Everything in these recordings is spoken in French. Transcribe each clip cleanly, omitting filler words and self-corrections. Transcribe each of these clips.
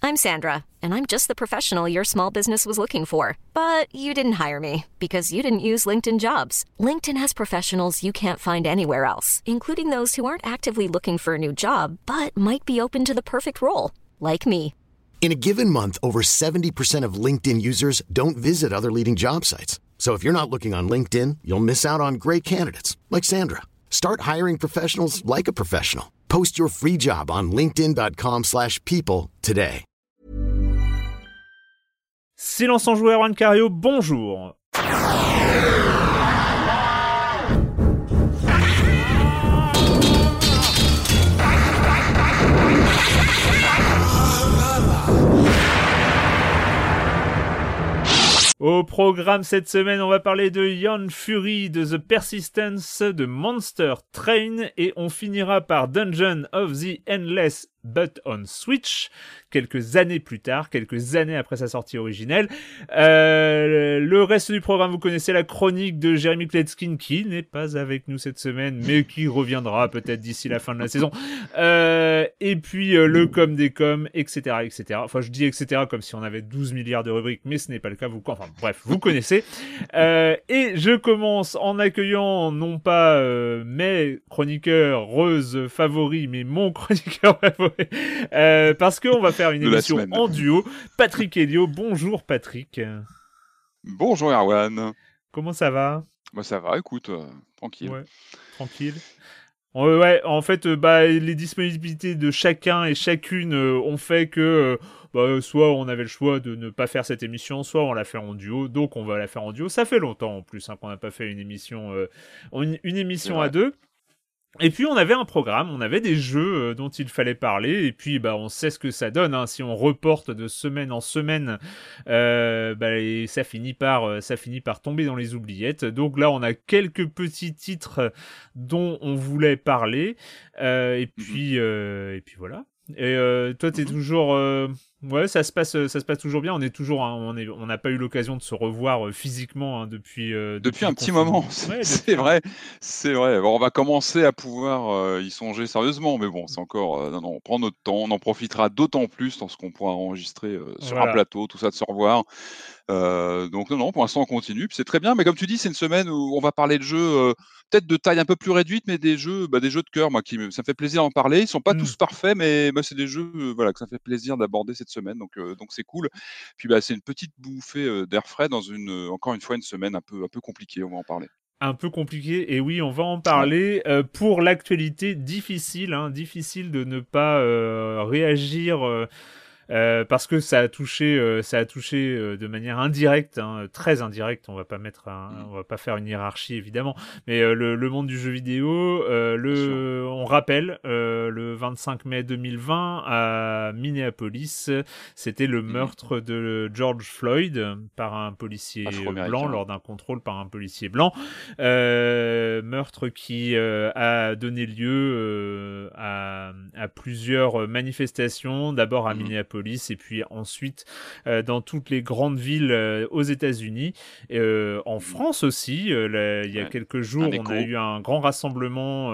I'm Sandra, and I'm just the professional your small business was looking for. But you didn't hire me because you didn't use LinkedIn Jobs. LinkedIn has professionals you can't find anywhere else, including those who aren't actively looking for a new job, but might be open to the perfect role, like me. In a given month, over 70% of LinkedIn users don't visit other leading job sites. So if you're not looking on LinkedIn, you'll miss out on great candidates like Sandra. Start hiring professionals like a professional. Post your free job on linkedin.com/people today. Silence en joueur, Juan Cario, bonjour. Au programme cette semaine, on va parler de Ion Fury, de The Persistence, de Monster Train et on finira par Dungeon of the Endless but on Switch, quelques années plus tard, quelques années après sa sortie originelle. Le reste du programme, vous connaissez la chronique de Jérémy Kletskin, qui n'est pas avec nous cette semaine, mais qui reviendra peut-être d'ici la fin de la saison. Et puis le com des coms, etc., etc. Enfin, je dis etc. comme si on avait 12 milliards de rubriques, mais ce n'est pas le cas. Vous connaissez. Et je commence en accueillant non pas mes chroniqueurs favoris, mais mon chroniqueur favori. Parce qu'on va faire une émission en duo. Patrick Helio, bonjour Patrick. Bonjour Erwan. Comment ça va ? Bah ça va, écoute, tranquille. Ouais, tranquille. Ouais, en fait, les disponibilités de chacun et chacune ont fait que soit on avait le choix de ne pas faire cette émission, soit on l'a fait en duo, donc on va la faire en duo. Ça fait longtemps en plus qu'on n'a pas fait une émission à deux. Et puis on avait un programme, on avait des jeux dont il fallait parler, et puis on sait ce que ça donne, hein, si on reporte de semaine en semaine, et ça finit par tomber dans les oubliettes. Donc là on a quelques petits titres dont on voulait parler, et puis voilà. Et toi t'es toujours ça se passe toujours bien. On est toujours on n'a pas eu l'occasion de se revoir physiquement depuis un petit moment. C'est vrai. Bon, on va commencer à pouvoir y songer sérieusement, mais bon, c'est encore on prend notre temps, on en profitera d'autant plus lorsqu'on pourra enregistrer sur un plateau, tout ça, de se revoir. Donc non, pour l'instant on continue, puis c'est très bien, mais comme tu dis, c'est une semaine où on va parler de jeux peut-être de taille un peu plus réduite, mais des jeux de cœur, moi ça me fait plaisir d'en parler. Ils sont pas tous parfaits, mais c'est des jeux que ça fait plaisir d'aborder cette semaine, donc c'est cool. Puis c'est une petite bouffée d'air frais dans encore une fois une semaine un peu compliquée, on va en parler. Un peu compliqué, et oui, on va en parler. Pour l'actualité, difficile de ne pas réagir parce que ça a touché de manière indirecte, très indirecte. On va pas faire une hiérarchie évidemment, mais le monde du jeu vidéo. On rappelle le 25 mai 2020 à Minneapolis, c'était le meurtre de George Floyd par un policier blanc lors d'un contrôle par un policier blanc. Meurtre qui a donné lieu à plusieurs manifestations, d'abord à Minneapolis et puis ensuite dans toutes les grandes villes aux États-Unis, en France aussi. Il y a quelques jours, on a eu un grand rassemblement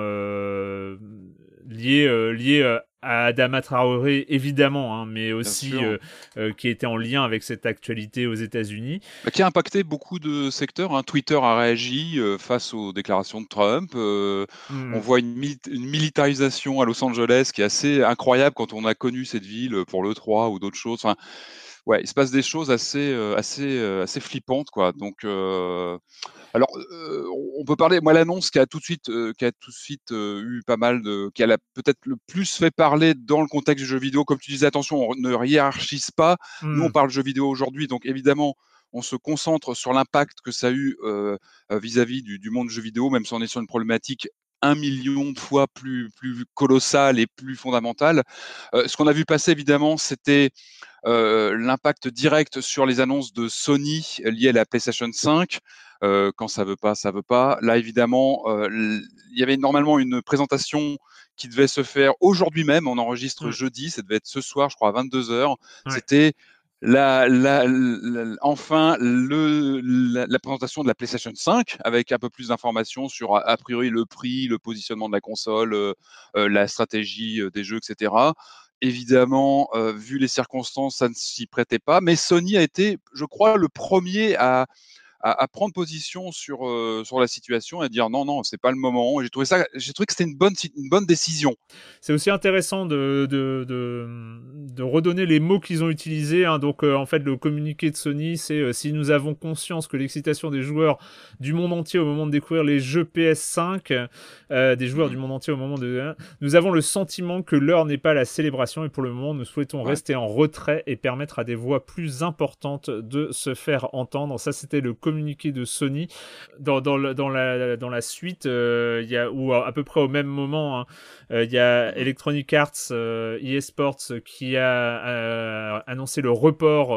lié à Adama Traoré, évidemment, mais aussi qui était en lien avec cette actualité aux États-Unis. Qui a impacté beaucoup de secteurs. Twitter a réagi face aux déclarations de Trump. On voit une militarisation à Los Angeles qui est assez incroyable quand on a connu cette ville pour l'E3 ou d'autres choses. Enfin, ouais, il se passe des choses assez flippantes, quoi. Donc, alors, on peut parler. Moi, l'annonce qui a tout de suite eu pas mal qui a peut-être le plus fait parler dans le contexte du jeu vidéo. Comme tu disais, attention, on ne hiérarchise pas. Nous, on parle jeu vidéo aujourd'hui, donc évidemment, on se concentre sur l'impact que ça a eu vis-à-vis du monde du jeu vidéo, même si on est sur une problématique 1 million de fois plus colossale et plus fondamentale. Ce qu'on a vu passer, évidemment, c'était l'impact direct sur les annonces de Sony liées à la PlayStation 5. Quand ça veut pas, ça veut pas. Là, évidemment, il y avait normalement une présentation qui devait se faire aujourd'hui même. On enregistre jeudi, ça devait être ce soir, je crois, à 22h. C'était enfin la présentation de la PlayStation 5 avec un peu plus d'informations sur a priori le prix, le positionnement de la console, la stratégie des jeux, etc. évidemment, vu les circonstances, ça ne s'y prêtait pas. Mais Sony a été, je crois, le premier à prendre position sur la situation et à dire non, c'est pas le moment. J'ai trouvé que c'était une bonne décision. C'est aussi intéressant de redonner les mots qu'ils ont utilisés. Hein. Donc, en fait, le communiqué de Sony, c'est si nous avons conscience que l'excitation des joueurs du monde entier au moment de découvrir les jeux PS5, des joueurs du monde entier au moment de... nous avons le sentiment que l'heure n'est pas à la célébration et pour le moment, nous souhaitons rester en retrait et permettre à des voix plus importantes de se faire entendre. Ça, c'était le communiqué de Sony. Dans la suite, il y a, ou à peu près au même moment, hein, il y a Electronic Arts, EA Sports, qui a annoncé le report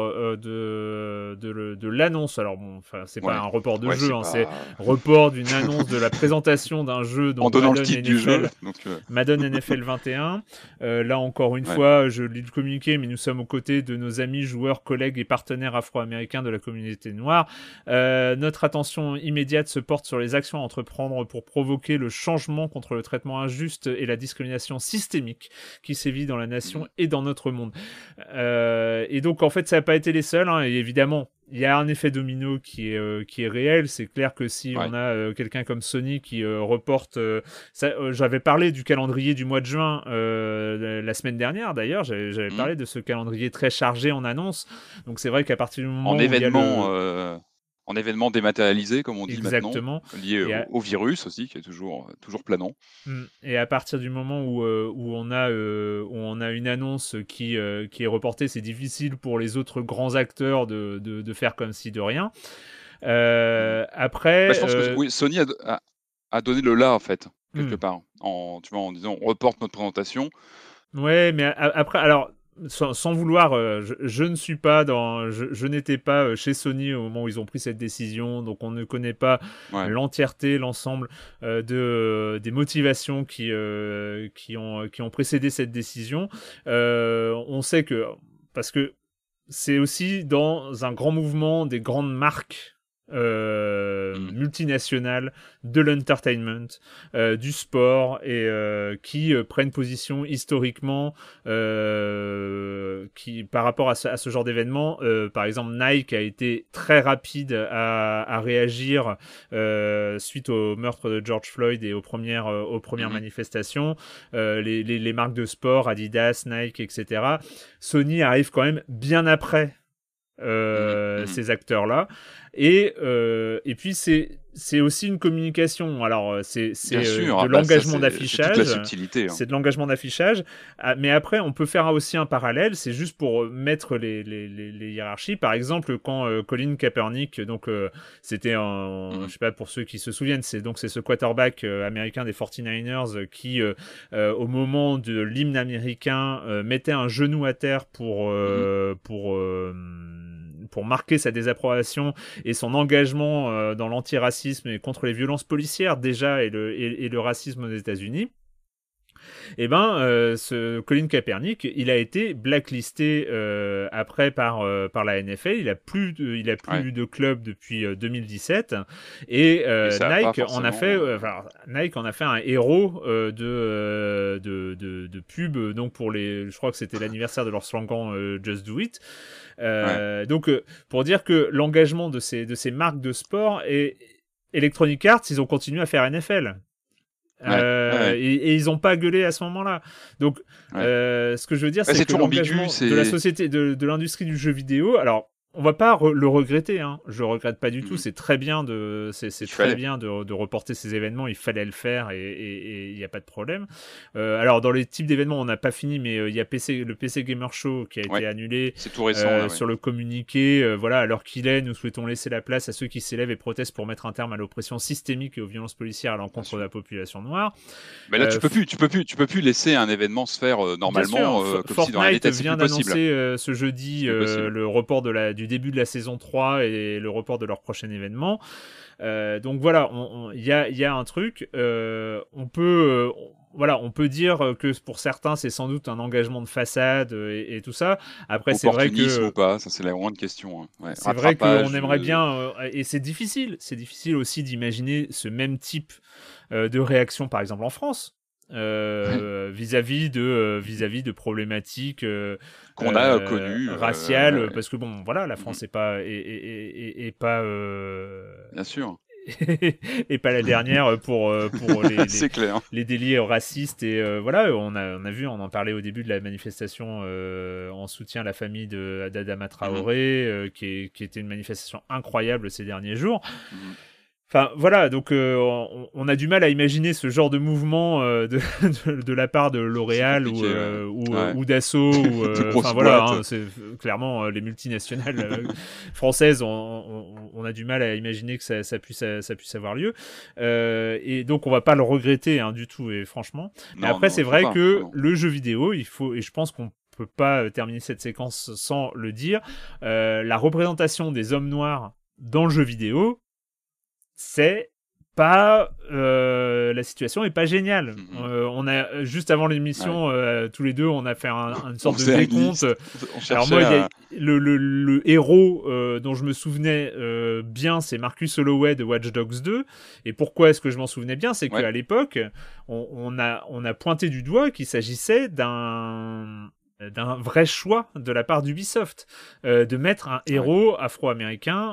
de l'annonce. Alors bon, enfin, c'est pas un report de jeu, hein, c'est report d'une annonce de la présentation d'un jeu. Donc en donnant le titre du jeu. Madden NFL 21. Là encore une fois, je lis le communiqué, mais nous sommes aux côtés de nos amis, joueurs, collègues et partenaires afro-américains de la communauté noire. Notre attention immédiate se porte sur les actions à entreprendre pour provoquer le changement contre le traitement injuste et la discrimination systémique qui sévit dans la nation et dans notre monde. Et donc, en fait, ça n'a pas été les seuls. Hein, et évidemment, il y a un effet domino qui est réel. C'est clair que si on a quelqu'un comme Sony qui reporte... j'avais parlé du calendrier du mois de juin la semaine dernière, d'ailleurs. J'avais parlé de ce calendrier très chargé en annonces. Donc, c'est vrai qu'à partir du moment où il y a en événement dématérialisé, comme on dit exactement, maintenant, lié au virus aussi, qui est toujours planant. Et à partir du moment où on a une annonce qui est reportée, c'est difficile pour les autres grands acteurs de faire comme si de rien. Après, je pense que Sony a donné le là, en fait, quelque part, en disant on reporte notre présentation. Ouais, mais après, alors... Sans vouloir, je ne suis pas je n'étais pas chez Sony au moment où ils ont pris cette décision, donc on ne connaît pas l'entièreté, l'ensemble des motivations qui ont précédé cette décision. On sait que, parce que c'est aussi dans un grand mouvement des grandes marques multinationales de l'entertainment, du sport et qui prennent position historiquement qui par rapport à ce genre d'événement. Par exemple, Nike a été très rapide à réagir suite au meurtre de George Floyd et aux premières manifestations. Les marques de sport, Adidas, Nike, etc. Sony arrive quand même bien après ces acteurs-là. Et puis c'est aussi une communication. Alors c'est de l'engagement d'affichage. C'est toute la subtilité. C'est de l'engagement d'affichage. Mais après, on peut faire aussi un parallèle. C'est juste pour mettre les hiérarchies. Par exemple, quand Colin Kaepernick, donc c'était je sais pas pour ceux qui se souviennent, c'est ce quarterback américain des 49ers qui au moment de l'hymne américain mettait un genou à terre pour marquer sa désapprobation et son engagement dans l'antiracisme et contre les violences policières déjà et le racisme aux États-Unis. Et ce Colin Kaepernick, il a été blacklisté après par la NFL. Il a plus de club depuis 2017 et Nike en a fait un héros de pub, donc pour je crois que c'était l'anniversaire de leur slogan Just Do It. Donc pour dire que l'engagement de ces marques de sport et Electronic Arts, ils ont continué à faire NFL. Et ils n'ont pas gueulé à ce moment-là. Donc, ce que je veux dire, c'est que l'engagement de la société, de l'industrie du jeu vidéo, alors, on va pas le regretter, hein. Je regrette pas du tout. C'est très bien de reporter ces événements. Il fallait le faire et il y a pas de problème. Alors dans les types d'événements, on n'a pas fini, mais il y a le PC Gamer Show qui a été annulé. C'est tout récent. Sur le communiqué, voilà. Alors qu'il est, nous souhaitons laisser la place à ceux qui s'élèvent et protestent pour mettre un terme à l'oppression systémique et aux violences policières à l'encontre de la population noire. Mais là, tu peux plus laisser un événement se faire normalement. Comme Fortnite si dans la réalité, vient d'annoncer ce jeudi le report du début de la saison 3 et le report de leur prochain événement. Donc voilà, il y a un truc. On peut dire que pour certains, c'est sans doute un engagement de façade et tout ça. Après, c'est vrai que... ou pas, ça c'est la grande question. Hein. C'est vrai qu'on aimerait bien... et c'est difficile aussi d'imaginer ce même type de réaction, par exemple en France. vis-à-vis de problématiques qu'on a connues raciales, parce que bon, voilà, la France est pas bien sûr. et pas la dernière pour C'est clair. les délits racistes et voilà, on a vu, on en parlait au début de la manifestation en soutien à la famille d'Adama Traoré, qui était une manifestation incroyable ces derniers jours. Enfin voilà, donc on a du mal à imaginer ce genre de mouvement de la part de L'Oréal ou Dassault enfin voilà, hein, c'est clairement les multinationales françaises, on a du mal à imaginer que ça puisse avoir lieu, et donc on va pas le regretter du tout, et franchement. Mais après c'est vrai que le jeu vidéo, il faut, et je pense qu'on peut pas terminer cette séquence sans le dire, la représentation des hommes noirs dans le jeu vidéo, c'est pas la situation est pas géniale. On a juste avant l'émission, tous les deux, on a fait une sorte de décompte. Alors moi, il y a le héros dont je me souvenais bien, c'est Marcus Holloway de Watch Dogs 2. Et pourquoi est-ce que je m'en souvenais bien, c'est qu'à l'époque, on a pointé du doigt qu'il s'agissait d'un vrai choix de la part d'Ubisoft, de mettre un héros afro-américain,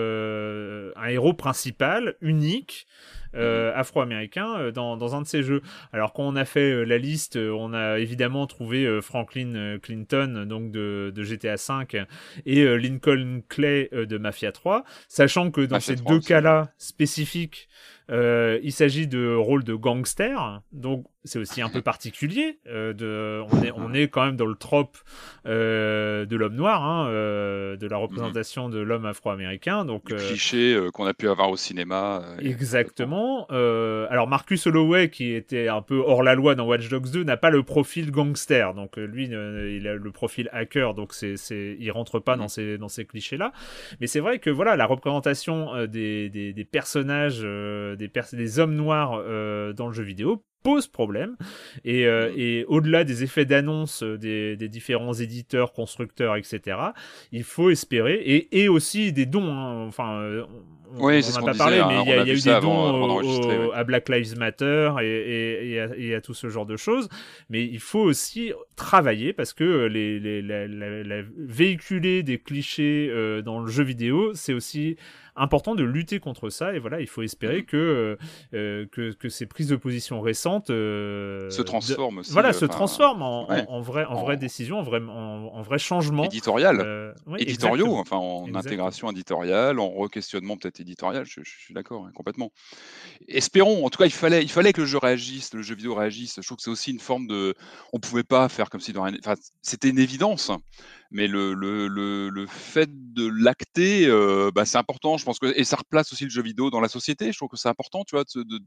un héros principal, unique, afro-américain dans un de ces jeux. Alors quand on a fait la liste, on a évidemment trouvé Franklin Clinton, donc de GTA V, et Lincoln Clay de Mafia 3, sachant que dans ces deux cas-là spécifiques, il s'agit de rôles de gangsters, donc c'est aussi un peu particulier. On est quand même dans le trope de l'homme noir, de la représentation de l'homme afro-américain. Donc le cliché qu'on a pu avoir au cinéma. Exactement. Alors Marcus Holloway, qui était un peu hors la loi dans Watch Dogs 2, n'a pas le profil gangster. Donc lui, il a le profil hacker. Donc il rentre pas dans ces clichés-là. Mais c'est vrai que voilà, la représentation des personnages, des hommes noirs dans le jeu vidéo pose problème, et au-delà des effets d'annonce des différents éditeurs, constructeurs, etc., il faut espérer, et aussi des dons, enfin on n'en a pas parlé, mais il y a eu des dons à Black Lives Matter et à tout ce genre de choses, mais il faut aussi travailler, parce que véhiculer des clichés dans le jeu vidéo, c'est aussi important de lutter contre ça, et voilà, il faut espérer que ces prises de position récentes se transforment aussi. Voilà, se transforment en vraie décision, en vrai changement. Éditorial. Éditoriaux, enfin en intégration éditoriale, en re-questionnement peut-être éditorial, je suis d'accord, complètement. Espérons, en tout cas, il fallait que le jeu vidéo réagisse. Je trouve que c'est aussi une forme de... On pouvait pas faire comme si... Enfin, c'était une évidence, mais le fait de l'acter, c'est important, je pense que, et ça replace aussi le jeu vidéo dans la société. Je trouve que c'est important, tu vois,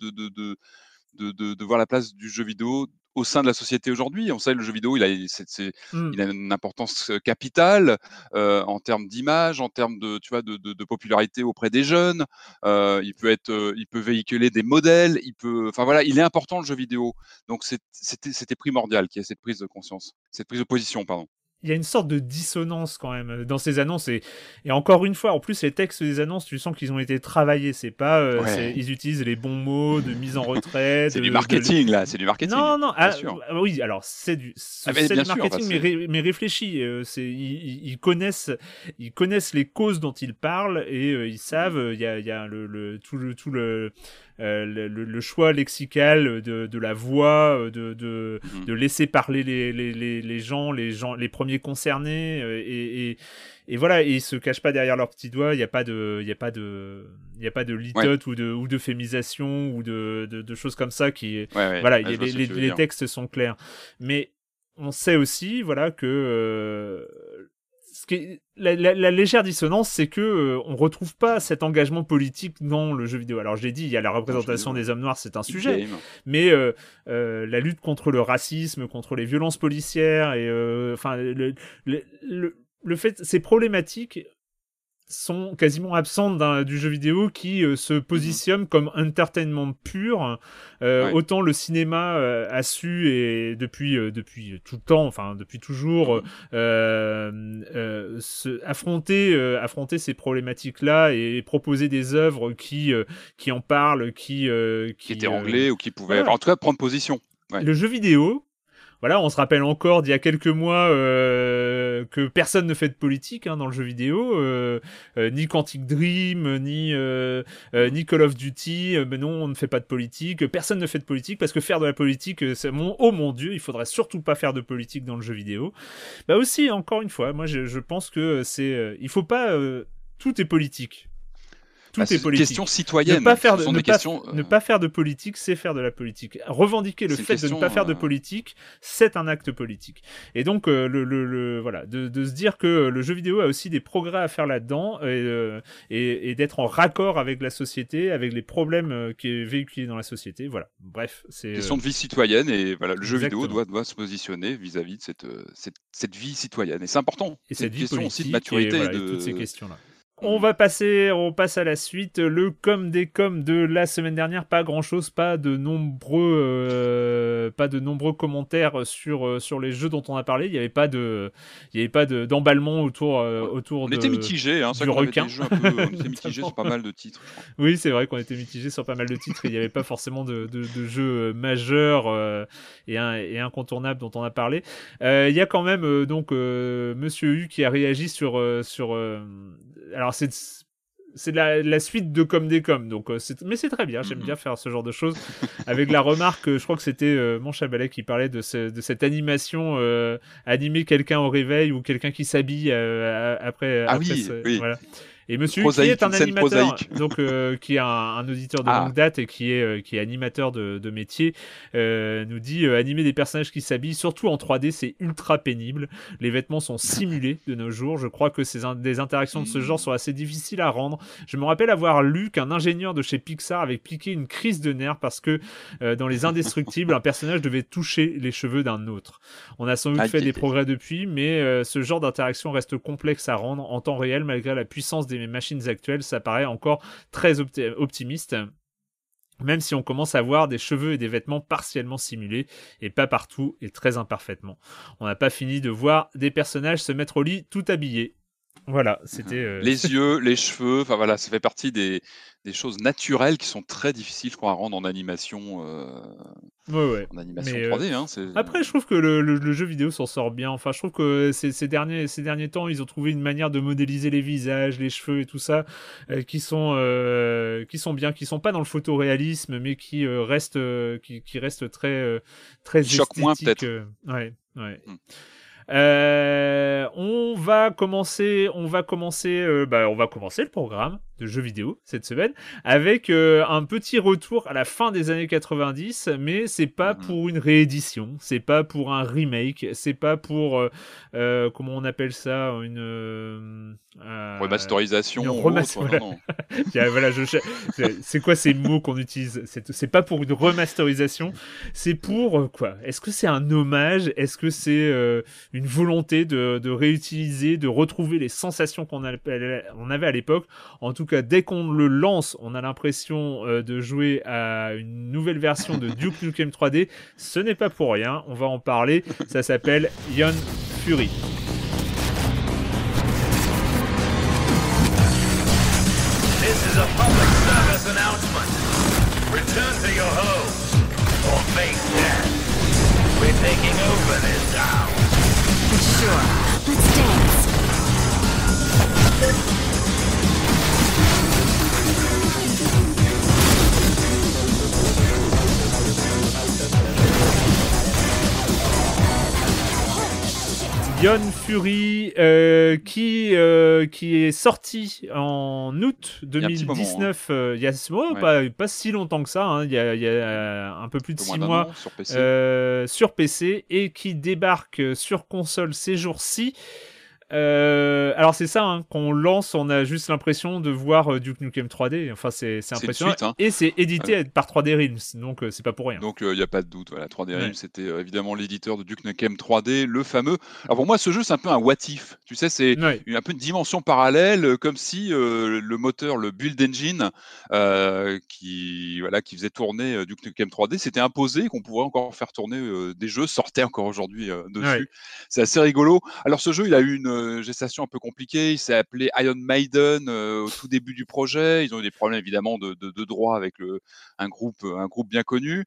de voir la place du jeu vidéo au sein de la société aujourd'hui. On sait, le jeu vidéo, il a une importance capitale en termes d'image, en termes de popularité auprès des jeunes. Il peut véhiculer des modèles. Enfin voilà, il est important, le jeu vidéo. Donc c'était primordial qu'il y ait cette prise de conscience, cette prise de position, pardon. Il y a une sorte de dissonance quand même dans ces annonces, et encore une fois, en plus les textes des annonces, tu sens qu'ils ont été travaillés, c'est pas ils utilisent les bons mots de mise en retrait, c'est du marketing là, c'est du marketing. Non, oui, alors c'est du marketing, mais réfléchi, ils connaissent les causes dont ils parlent, et ils savent, il y a le choix lexical de la voix, de laisser parler les gens, les premiers concernés, et voilà, et ils se cachent pas derrière leurs petits doigts. Il y a pas de litote ou de fémisation ou de choses comme ça qui voilà, les textes sont clairs, mais on sait aussi, voilà, que la légère dissonance, c'est que on retrouve pas cet engagement politique dans le jeu vidéo. Alors je l'ai dit, il y a la représentation des hommes noirs, c'est un sujet, mais la lutte contre le racisme, contre les violences policières, et enfin le fait, ces problématiques sont quasiment absentes du jeu vidéo, qui se positionne comme entertainment pur. Autant le cinéma a su, et depuis tout le temps, enfin depuis toujours, affronter ces problématiques-là et proposer des œuvres qui en parlent, qui étaient anglais, ou qui pouvaient en tout cas prendre position. Ouais. le jeu vidéo, voilà, on se rappelle encore d'il y a quelques mois que personne ne fait de politique dans le jeu vidéo, ni Quantic Dream, ni Call of Duty. Mais non, on ne fait pas de politique. Personne ne fait de politique parce que faire de la politique, oh mon Dieu, il faudrait surtout pas faire de politique dans le jeu vidéo. Bah aussi, encore une fois, moi je pense que il faut pas. Tout est politique. Tout est C'est une politique. question citoyenne. Ne pas faire de politique, c'est faire de la politique. Revendiquer le fait de ne pas faire de politique, c'est un acte politique. Et donc, voilà, de se dire que le jeu vidéo a aussi des progrès à faire là-dedans et d'être en raccord avec la société, avec les problèmes qui est véhiculés dans la société. Voilà. Bref, c'est question de vie citoyenne et voilà, le jeu vidéo doit se positionner vis-à-vis de cette vie citoyenne. Et c'est important. Et c'est cette une vie question politique aussi de maturité et toutes ces questions-là. On passe à la suite. Le com des coms de la semaine dernière, pas grand chose, pas de nombreux commentaires sur les jeux dont on a parlé. Il y avait pas d'emballement autour on était mitigés, du requin. On était mitigés sur pas mal de titres. Je crois. Oui, c'est vrai qu'on était mitigés sur pas mal de titres. Il n'y avait pas forcément de jeux majeurs et incontournables dont on a parlé. Il y a quand même Monsieur U qui a réagi sur alors c'est la suite de Comme des Coms, donc mais c'est très bien, j'aime bien faire ce genre de choses avec la remarque, je crois que c'était mon Chabalet qui parlait de cette animation, animer quelqu'un au réveil ou quelqu'un qui s'habille après oui. Voilà. Et monsieur prosaïque, qui est un animateur, donc qui est un auditeur de longue date et qui est animateur de métier, nous dit animer des personnages qui s'habillent, surtout en 3D, c'est ultra pénible. Les vêtements sont simulés de nos jours. Je crois que des interactions de ce genre sont assez difficiles à rendre. Je me rappelle avoir lu qu'un ingénieur de chez Pixar avait piqué une crise de nerfs parce que dans Les Indestructibles, un personnage devait toucher les cheveux d'un autre. On a sans doute fait des progrès depuis, mais ce genre d'interaction reste complexe à rendre en temps réel malgré la puissance des machines actuelles. Ça paraît encore très optimiste, même si on commence à voir des cheveux et des vêtements partiellement simulés, et pas partout, et très imparfaitement. On n'a pas fini de voir des personnages se mettre au lit tout habillés. Voilà, c'était... Les yeux, les cheveux, enfin voilà, ça fait partie des choses naturelles qui sont très difficiles, je crois, à rendre en animation. Ouais. En animation 3D. Après, je trouve que le jeu vidéo s'en sort bien. Enfin, je trouve que ces derniers temps, ils ont trouvé une manière de modéliser les visages, les cheveux et tout ça, qui sont bien, qui sont pas dans le photoréalisme, mais qui restent très esthétiques. Choque moins peut-être. Ouais. On va commencer le programme de jeux vidéo cette semaine avec un petit retour à la fin des années 90, mais c'est pas pour une réédition, c'est pas pour un remake, c'est pas pour comment on appelle ça, une remasterisation. Voilà. C'est quoi ces mots qu'on utilise? C'est pas pour une remasterisation, c'est pour quoi? Est-ce que c'est un hommage? Est-ce que c'est une volonté de réutiliser, de retrouver les sensations qu'on avait à l'époque? En tout cas, dès qu'on le lance, on a l'impression de jouer à une nouvelle version de Duke Nukem 3D. Ce n'est pas pour rien, on va en parler. Ça s'appelle Ion Fury. This is a public service announcement. Return to your homes or face death. We're taking over this town. Sure. Let's dance. Ion Fury qui est sorti en août 2019, il y a pas si longtemps que ça, il y a un peu plus de 6 mois sur PC et qui débarque sur console ces jours-ci. Alors c'est ça, qu'on lance, on a juste l'impression de voir Duke Nukem 3D. Enfin c'est impressionnant. Suite, et c'est édité par 3D Realms, donc c'est pas pour rien. Donc il n'y a pas de doute. Voilà, 3D Realms, c'était évidemment l'éditeur de Duke Nukem 3D, le fameux. Alors pour moi, ce jeu c'est un peu un what if. Tu sais, c'est un peu une dimension parallèle, comme si le moteur, le Build Engine, qui faisait tourner Duke Nukem 3D, s'était imposé, qu'on pourrait encore faire tourner des jeux, sortaient encore aujourd'hui dessus. C'est assez rigolo. Alors ce jeu, il a eu une gestation un peu compliquée. Il s'est appelé Iron Maiden au tout début du projet. Ils ont eu des problèmes évidemment de droit avec un groupe bien connu.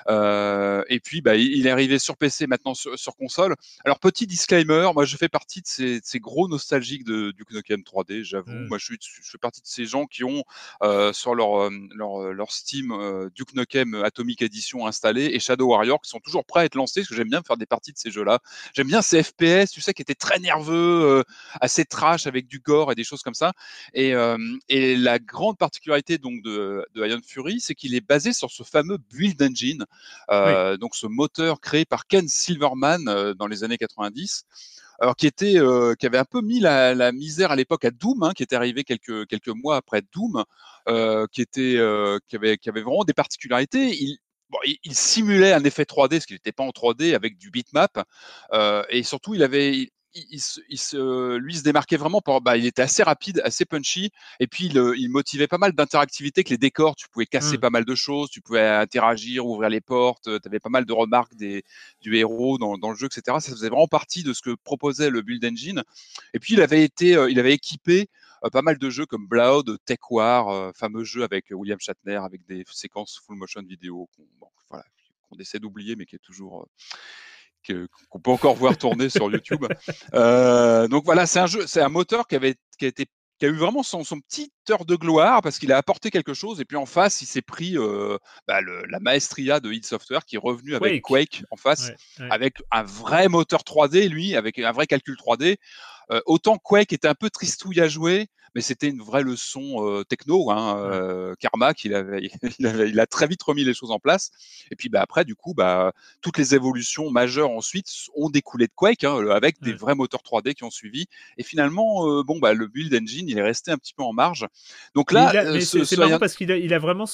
Et puis, il est arrivé sur PC, maintenant sur console. Alors, petit disclaimer, moi, je fais partie de ces gros nostalgiques de Duke Nukem 3D, j'avoue. Moi, je fais partie de ces gens qui ont sur leur Steam Duke Nukem Atomic Edition installé et Shadow Warrior qui sont toujours prêts à être lancés parce que j'aime bien faire des parties de ces jeux-là. J'aime bien ces FPS, tu sais, qui étaient très nerveux, assez trash avec du gore et des choses comme ça. Et la grande particularité donc de Iron Fury, c'est qu'il est basé sur ce fameux Build Engine, donc ce moteur créé par Ken Silverman dans les années 90. Alors qui avait un peu mis la misère à l'époque à Doom, hein, qui était arrivé quelques mois après Doom, qui avait vraiment des particularités. Il simulait un effet 3D, parce qu'il n'était pas en 3D, avec du bitmap, et surtout lui se démarquait vraiment il était assez rapide, assez punchy, et puis il motivait pas mal d'interactivité avec les décors. Tu pouvais casser pas mal de choses, tu pouvais interagir, ouvrir les portes, tu avais pas mal de remarques du héros dans le jeu, etc. Ça faisait vraiment partie de ce que proposait le Build Engine. Et puis il avait équipé pas mal de jeux comme Blood, Tech War, fameux jeu avec William Shatner, avec des séquences full motion vidéo qu'on essaie d'oublier, mais qui est toujours qu'on peut encore voir tourner sur YouTube. Donc voilà, c'est un moteur qui a eu vraiment son petite heure de gloire parce qu'il a apporté quelque chose, et puis en face, il s'est pris la maestria de id Software qui est revenu avec Quake en face, avec un vrai moteur 3D, lui, avec un vrai calcul 3D. Autant Quake était un peu tristouille à jouer, mais c'était une vraie leçon techno, hein, Karma, il a très vite remis les choses en place. Et puis après, du coup, toutes les évolutions majeures ensuite ont découlé de Quake, hein, avec des vrais moteurs 3D qui ont suivi. Et finalement, le Build Engine, il est resté un petit peu en marge. Donc là, c'est marrant parce qu'il a vraiment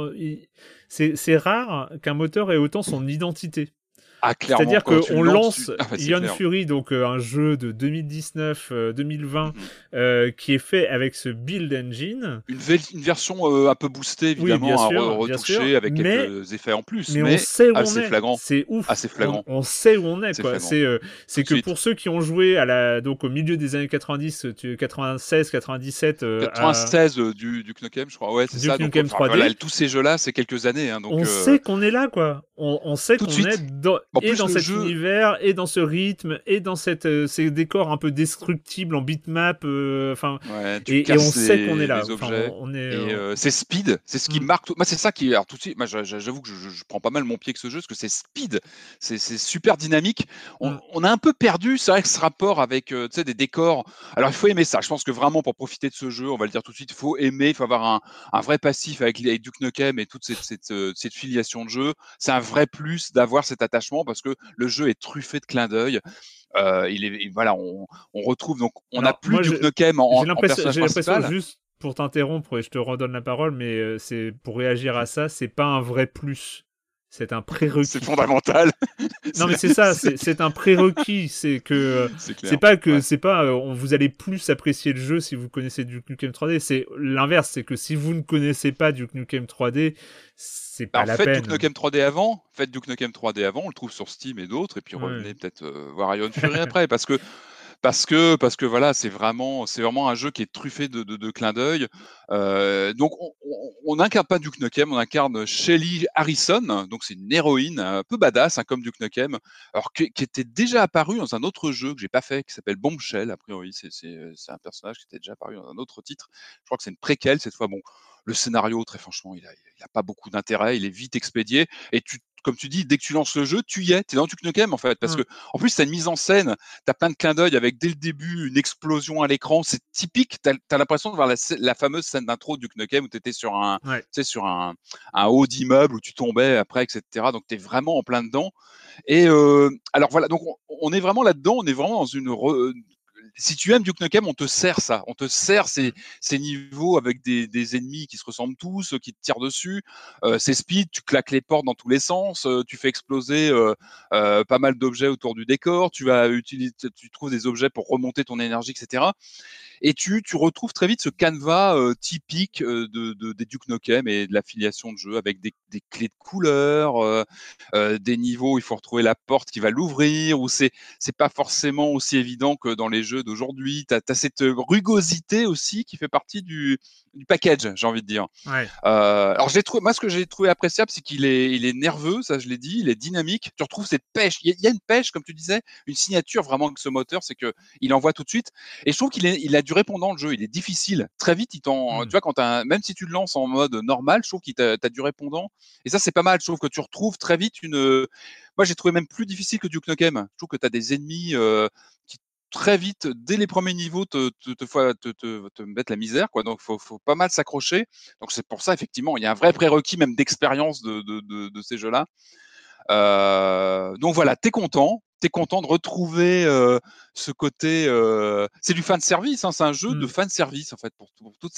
c'est rare qu'un moteur ait autant son identité. C'est-à-dire qu'on lance Iron Fury, donc un jeu de 2019-2020 qui est fait avec ce Build Engine. Une version un peu boostée, évidemment, retouchée avec quelques effets en plus. Mais on sait où on est. Flagrant. C'est ouf. Assez flagrant. On sait où on est. Quoi. C'est que pour ceux qui ont joué donc au milieu des années 90, 96, 97... 96 du Nukem, je crois. Ouais, c'est ça. Duke Nukem 3D. Voilà, tous ces jeux-là, c'est quelques années. Hein, donc, on sait qu'on est là, quoi. On sait qu'on est dans cet univers, et dans ce rythme, et dans ces décors un peu destructibles en bitmap, et on sait qu'on est là. C'est speed, c'est ce qui marque. Moi, c'est ça qui. Alors tout de suite, moi, j'avoue que je prends pas mal mon pied avec ce jeu, parce que c'est speed, c'est super dynamique. On a un peu perdu, c'est vrai, que ce rapport avec des décors. Alors il faut aimer ça. Je pense que vraiment pour profiter de ce jeu, on va le dire tout de suite, il faut aimer, il faut avoir un vrai passif avec Duke Nukem et toute cette filiation de jeu. C'est un vrai plus d'avoir cet attachement, parce que le jeu est truffé de clins d'œil. On retrouve, donc on n'a plus Duke Nukem en personnage principal. Juste pour t'interrompre, et je te redonne la parole, mais c'est pour réagir à ça, c'est pas un vrai plus. C'est un prérequis. C'est fondamental. Non, mais c'est ça, c'est un prérequis. C'est que vous allez plus apprécier le jeu si vous connaissez Duke Nukem 3D. C'est l'inverse, c'est que si vous ne connaissez pas Duke Nukem 3D, c'est pas la peine. Faites Duke Nukem 3D avant, on le trouve sur Steam et d'autres, et puis revenez peut-être voir Iron Fury après, parce que voilà, c'est vraiment un jeu qui est truffé de clins d'œil. Donc on n'incarne pas Duke Nukem, on incarne Shelly Harrison, donc c'est une héroïne un peu badass, hein, comme Duke Nukem, alors qui était déjà apparu dans un autre jeu que j'ai pas fait, qui s'appelle Bombshell. A priori, c'est un personnage qui était déjà apparu dans un autre titre. Je crois que c'est une préquelle cette fois. Bon, le scénario, très franchement, il a pas beaucoup d'intérêt, il est vite expédié, et comme tu dis, dès que tu lances le jeu, tu y es, tu es dans Duke Nukem en fait, parce que en plus tu as une mise en scène, tu as plein de clins d'œil avec dès le début une explosion à l'écran, c'est typique, tu as l'impression de voir la fameuse scène d'intro de Duke Nukem où tu étais sur un haut d'immeuble où tu tombais après, etc. Donc tu es vraiment en plein dedans. Et alors voilà, donc on est vraiment là-dedans, on est vraiment dans si tu aimes Duke Nukem, on te sert ça. On te sert ces niveaux avec des ennemis qui se ressemblent tous, qui te tirent dessus. C'est speed, tu claques les portes dans tous les sens, tu fais exploser pas mal d'objets autour du décor, tu trouves des objets pour remonter ton énergie, etc. Et tu retrouves très vite ce canevas typique des Duke Nukem et de l'affiliation de jeu, avec des clés de couleur, des niveaux où il faut retrouver la porte qui va l'ouvrir, où c'est pas forcément aussi évident que dans les jeux d'aujourd'hui. Tu as cette rugosité aussi qui fait partie du package, j'ai envie de dire. Ouais. Alors moi ce que j'ai trouvé appréciable, c'est qu'il est nerveux, ça je l'ai dit, il est dynamique. Tu retrouves cette pêche. Il y a une pêche, comme tu disais, une signature vraiment que ce moteur, c'est que il envoie tout de suite. Et je trouve qu'il a du répondant le jeu. Il est difficile. Très vite, tu vois, même si tu le lances en mode normal, je trouve qu'il t'as du répondant. Et ça c'est pas mal. Je trouve que tu retrouves très vite moi j'ai trouvé même plus difficile que Duke Nukem. Je trouve que tu as des ennemis qui très vite, dès les premiers niveaux, te mettre la misère, quoi. Donc, faut pas mal s'accrocher. Donc, c'est pour ça, effectivement, il y a un vrai prérequis, même d'expérience de ces jeux-là. Donc, voilà, t'es content de retrouver ce côté. C'est du fan service, hein, c'est un jeu de fan service, en fait, pour tous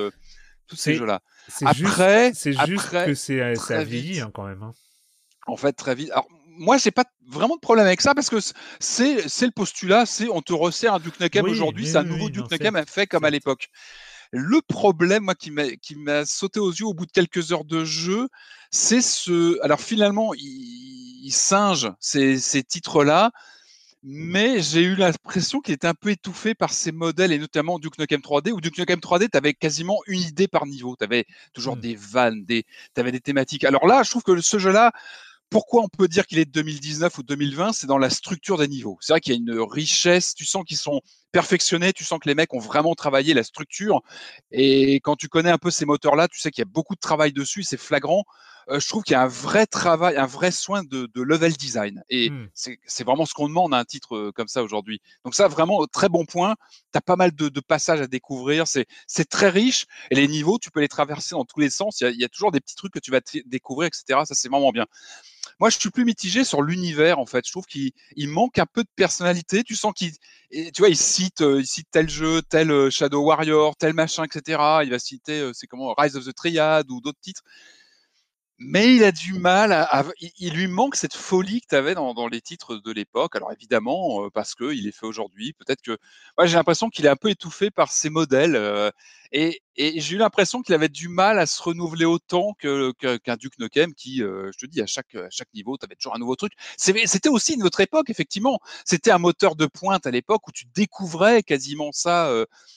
ces jeux-là. C'est juste que ça a vieilli, hein, quand même. Hein. En fait, très vite. Alors, moi, j'ai pas vraiment de problème avec ça parce que c'est le postulat, on te resserre un Duke Nukem aujourd'hui, c'est un nouveau Duke Nukem fait comme à l'époque. Le problème, moi, qui m'a sauté aux yeux au bout de quelques heures de jeu, c'est alors finalement, il singe ces titres-là, mais j'ai eu l'impression qu'il était un peu étouffé par ces modèles, et notamment Duke Nukem 3D, où Duke Nukem 3D, tu avais quasiment une idée par niveau. Tu avais toujours des vannes, tu avais des thématiques. Alors là, je trouve que ce jeu-là, pourquoi on peut dire qu'il est de 2019 ou 2020, c'est dans la structure des niveaux. C'est vrai qu'il y a une richesse, tu sens qu'ils sont perfectionnés, tu sens que les mecs ont vraiment travaillé la structure. Et quand tu connais un peu ces moteurs-là, tu sais qu'il y a beaucoup de travail dessus, c'est flagrant. Je trouve qu'il y a un vrai travail, un vrai soin de level design. Et c'est vraiment ce qu'on demande à un titre comme ça aujourd'hui. Donc ça, vraiment, très bon point. Tu as pas mal de passages à découvrir. C'est très riche. Et les niveaux, tu peux les traverser dans tous les sens. Il y a toujours des petits trucs que tu vas découvrir, etc. Ça, c'est vraiment bien. Moi, je suis plus mitigé sur l'univers, en fait. Je trouve qu'il manque un peu de personnalité. Tu sens tu vois, il cite tel jeu, tel Shadow Warrior, tel machin, etc. Il va citer, Rise of the Triad ou d'autres titres. Mais il a du mal il lui manque cette folie que tu avais dans les titres de l'époque. Alors évidemment, parce qu'il est fait aujourd'hui. Peut-être que moi, j'ai l'impression qu'il est un peu étouffé par ses modèles. Et j'ai eu l'impression qu'il avait du mal à se renouveler autant qu'un Duke Nukem qui, je te dis, à chaque niveau, tu avais toujours un nouveau truc. C'était aussi une autre époque, effectivement. C'était un moteur de pointe à l'époque où tu découvrais quasiment ça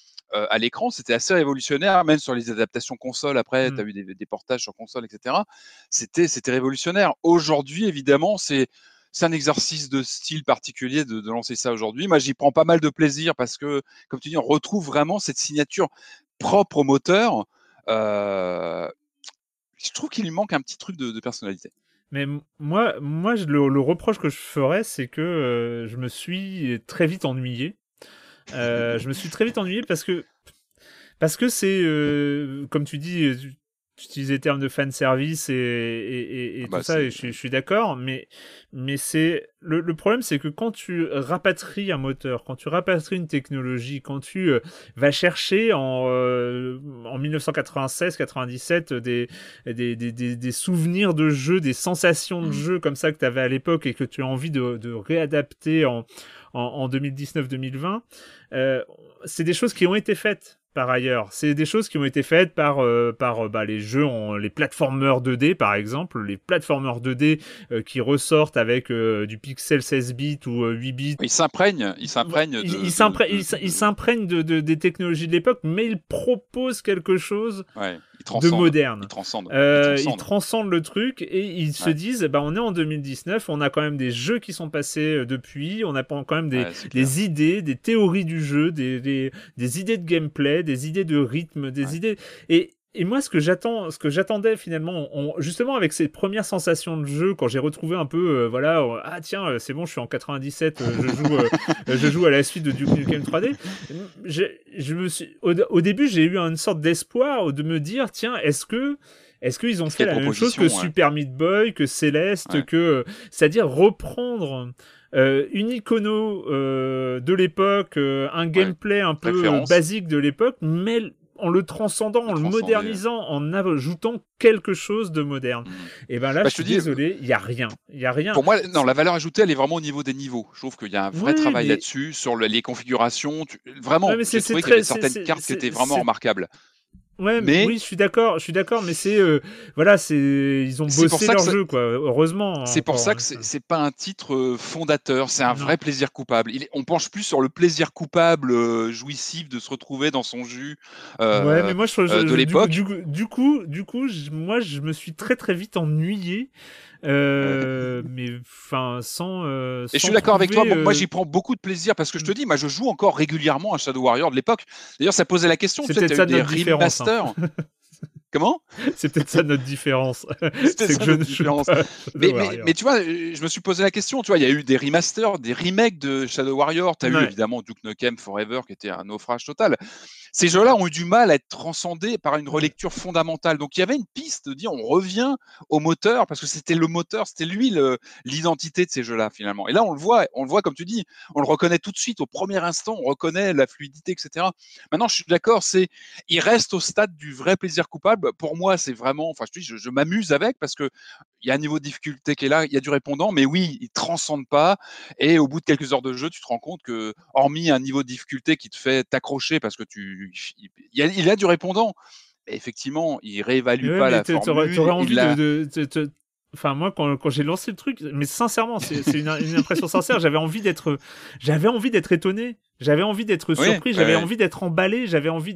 à l'écran. C'était assez révolutionnaire, même sur les adaptations console. Après, tu as eu des portages sur console, etc. C'était révolutionnaire. Aujourd'hui, évidemment, c'est un exercice de style particulier de lancer ça aujourd'hui. Moi, j'y prends pas mal de plaisir parce que, comme tu dis, on retrouve vraiment cette signature propre au moteur. Je trouve qu'il lui manque un petit truc de personnalité. Mais moi le reproche que je ferais, c'est que je me suis très vite ennuyé. Je me suis très vite ennuyé parce que c'est, comme tu dis, tu utilises les termes de fan service et tout ça, et je suis d'accord, mais c'est le problème, c'est que quand tu rapatries un moteur, quand tu rapatries une technologie, quand tu vas chercher en 1996-97 des souvenirs de jeux, des sensations de jeu comme ça que tu avais à l'époque et que tu as envie de réadapter en 2019-2020, c'est des choses qui ont été faites par ailleurs. C'est des choses qui ont été faites par les jeux, les platformers 2D par exemple, les platformers 2D qui ressortent avec du pixel 16 bits ou 8 bits. Ils s'imprègnent des technologies de l'époque, mais ils proposent quelque chose de moderne. Ils transcendent le truc et ils se disent, on est en 2019, on a quand même des jeux qui sont passés depuis, on a quand même des idées, des théories du jeu, des idées de gameplay, des idées de rythme, des idées. Et moi, ce que j'attendais finalement, justement avec ces premières sensations de jeu, quand j'ai retrouvé un peu, c'est bon, je suis en 97, je joue à la suite de Duke Nukem 3D. Au début, j'ai eu une sorte d'espoir de me dire, tiens, est-ce qu'ils ont fait la même chose que Super Meat Boy, que Céleste, c'est-à-dire reprendre une icono de l'époque, un gameplay un peu basique de l'époque, mais en le transcendant, en le modernisant, en ajoutant quelque chose de moderne. Et là, je suis désolé, il y a rien. Pour moi, non, la valeur ajoutée, elle est vraiment au niveau des niveaux. Je trouve qu'il y a un vrai travail là-dessus, sur les configurations. Vraiment, j'ai trouvé qu'il y avait certaines cartes qui étaient vraiment remarquables. Ouais, mais oui, je suis d'accord, mais c'est ils ont bossé leur jeu, quoi. Heureusement. C'est pour ça que c'est pas un titre fondateur, c'est un vrai plaisir coupable. On penche plus sur le plaisir coupable jouissif de se retrouver dans son jus ouais, mais moi de l'époque. Du coup, moi je me suis très très vite ennuyé. Mais enfin sans. Et je suis d'accord avec toi. Moi, j'y prends beaucoup de plaisir parce que je te dis, moi, je joue encore régulièrement à Shadow Warrior de l'époque. D'ailleurs, ça posait la question. C'est peut-être ça des notre différence. Remasters. Comment ? C'est peut-être ça notre différence. C'est ça notre différence. Mais tu vois, je me suis posé la question. Tu vois, il y a eu des remasters, des remakes de Shadow Warrior. Tu as eu évidemment Duke Nukem Forever qui était un naufrage total. Ces jeux-là ont eu du mal à être transcendés par une relecture fondamentale. Donc, il y avait une piste de dire on revient au moteur parce que c'était le moteur, c'était lui l'identité de ces jeux-là finalement. Et là, on le voit comme tu dis, on le reconnaît tout de suite au premier instant, on reconnaît la fluidité, etc. Maintenant, je suis d'accord, il reste au stade du vrai plaisir coupable. Pour moi, c'est vraiment, enfin, je m'amuse avec parce que il y a un niveau de difficulté qui est là, il y a du répondant, mais oui, il transcende pas. Et au bout de quelques heures de jeu, tu te rends compte que, hormis un niveau de difficulté qui te fait t'accrocher parce que il a du répondant, mais effectivement, il réévalue pas la formule. T'aurais envie Enfin, moi, quand j'ai lancé le truc, mais sincèrement, c'est une impression sincère. J'avais envie d'être étonné, j'avais envie d'être surpris, j'avais envie d'être emballé, j'avais envie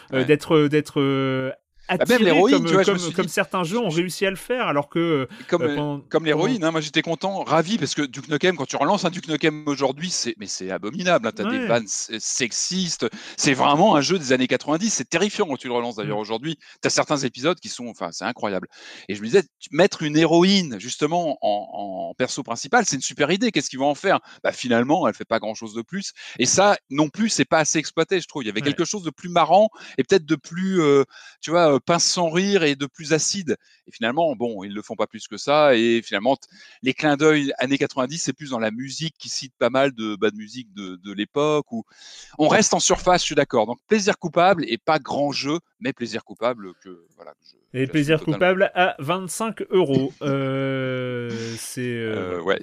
d'être attiré, même l'héroïne, comme certains jeux ont réussi à le faire, alors que comme l'héroïne, moi j'étais content, ravi, parce que Duke Nukem, quand tu relances un Duke Nukem aujourd'hui, c'est abominable, hein, t'as des vannes sexistes, c'est vraiment un jeu des années 90, c'est terrifiant quand tu le relances d'ailleurs aujourd'hui, t'as certains épisodes qui sont, enfin c'est incroyable, et je me disais, mettre une héroïne justement en perso principal, c'est une super idée, qu'est-ce qu'ils vont en faire ? Bah finalement, elle fait pas grand chose de plus, et ça non plus, c'est pas assez exploité, je trouve, il y avait quelque chose de plus marrant, et peut-être de plus, tu vois, pince sans rire et de plus acide. Et finalement, bon, ils le font pas plus que ça. Et finalement, les clins d'œil années 90, c'est plus dans la musique qui cite pas mal de musique de l'époque. Où on reste en surface, je suis d'accord. Donc plaisir coupable et pas grand jeu, mais plaisir coupable que voilà. Et plaisir coupable à 25 €. Ouais.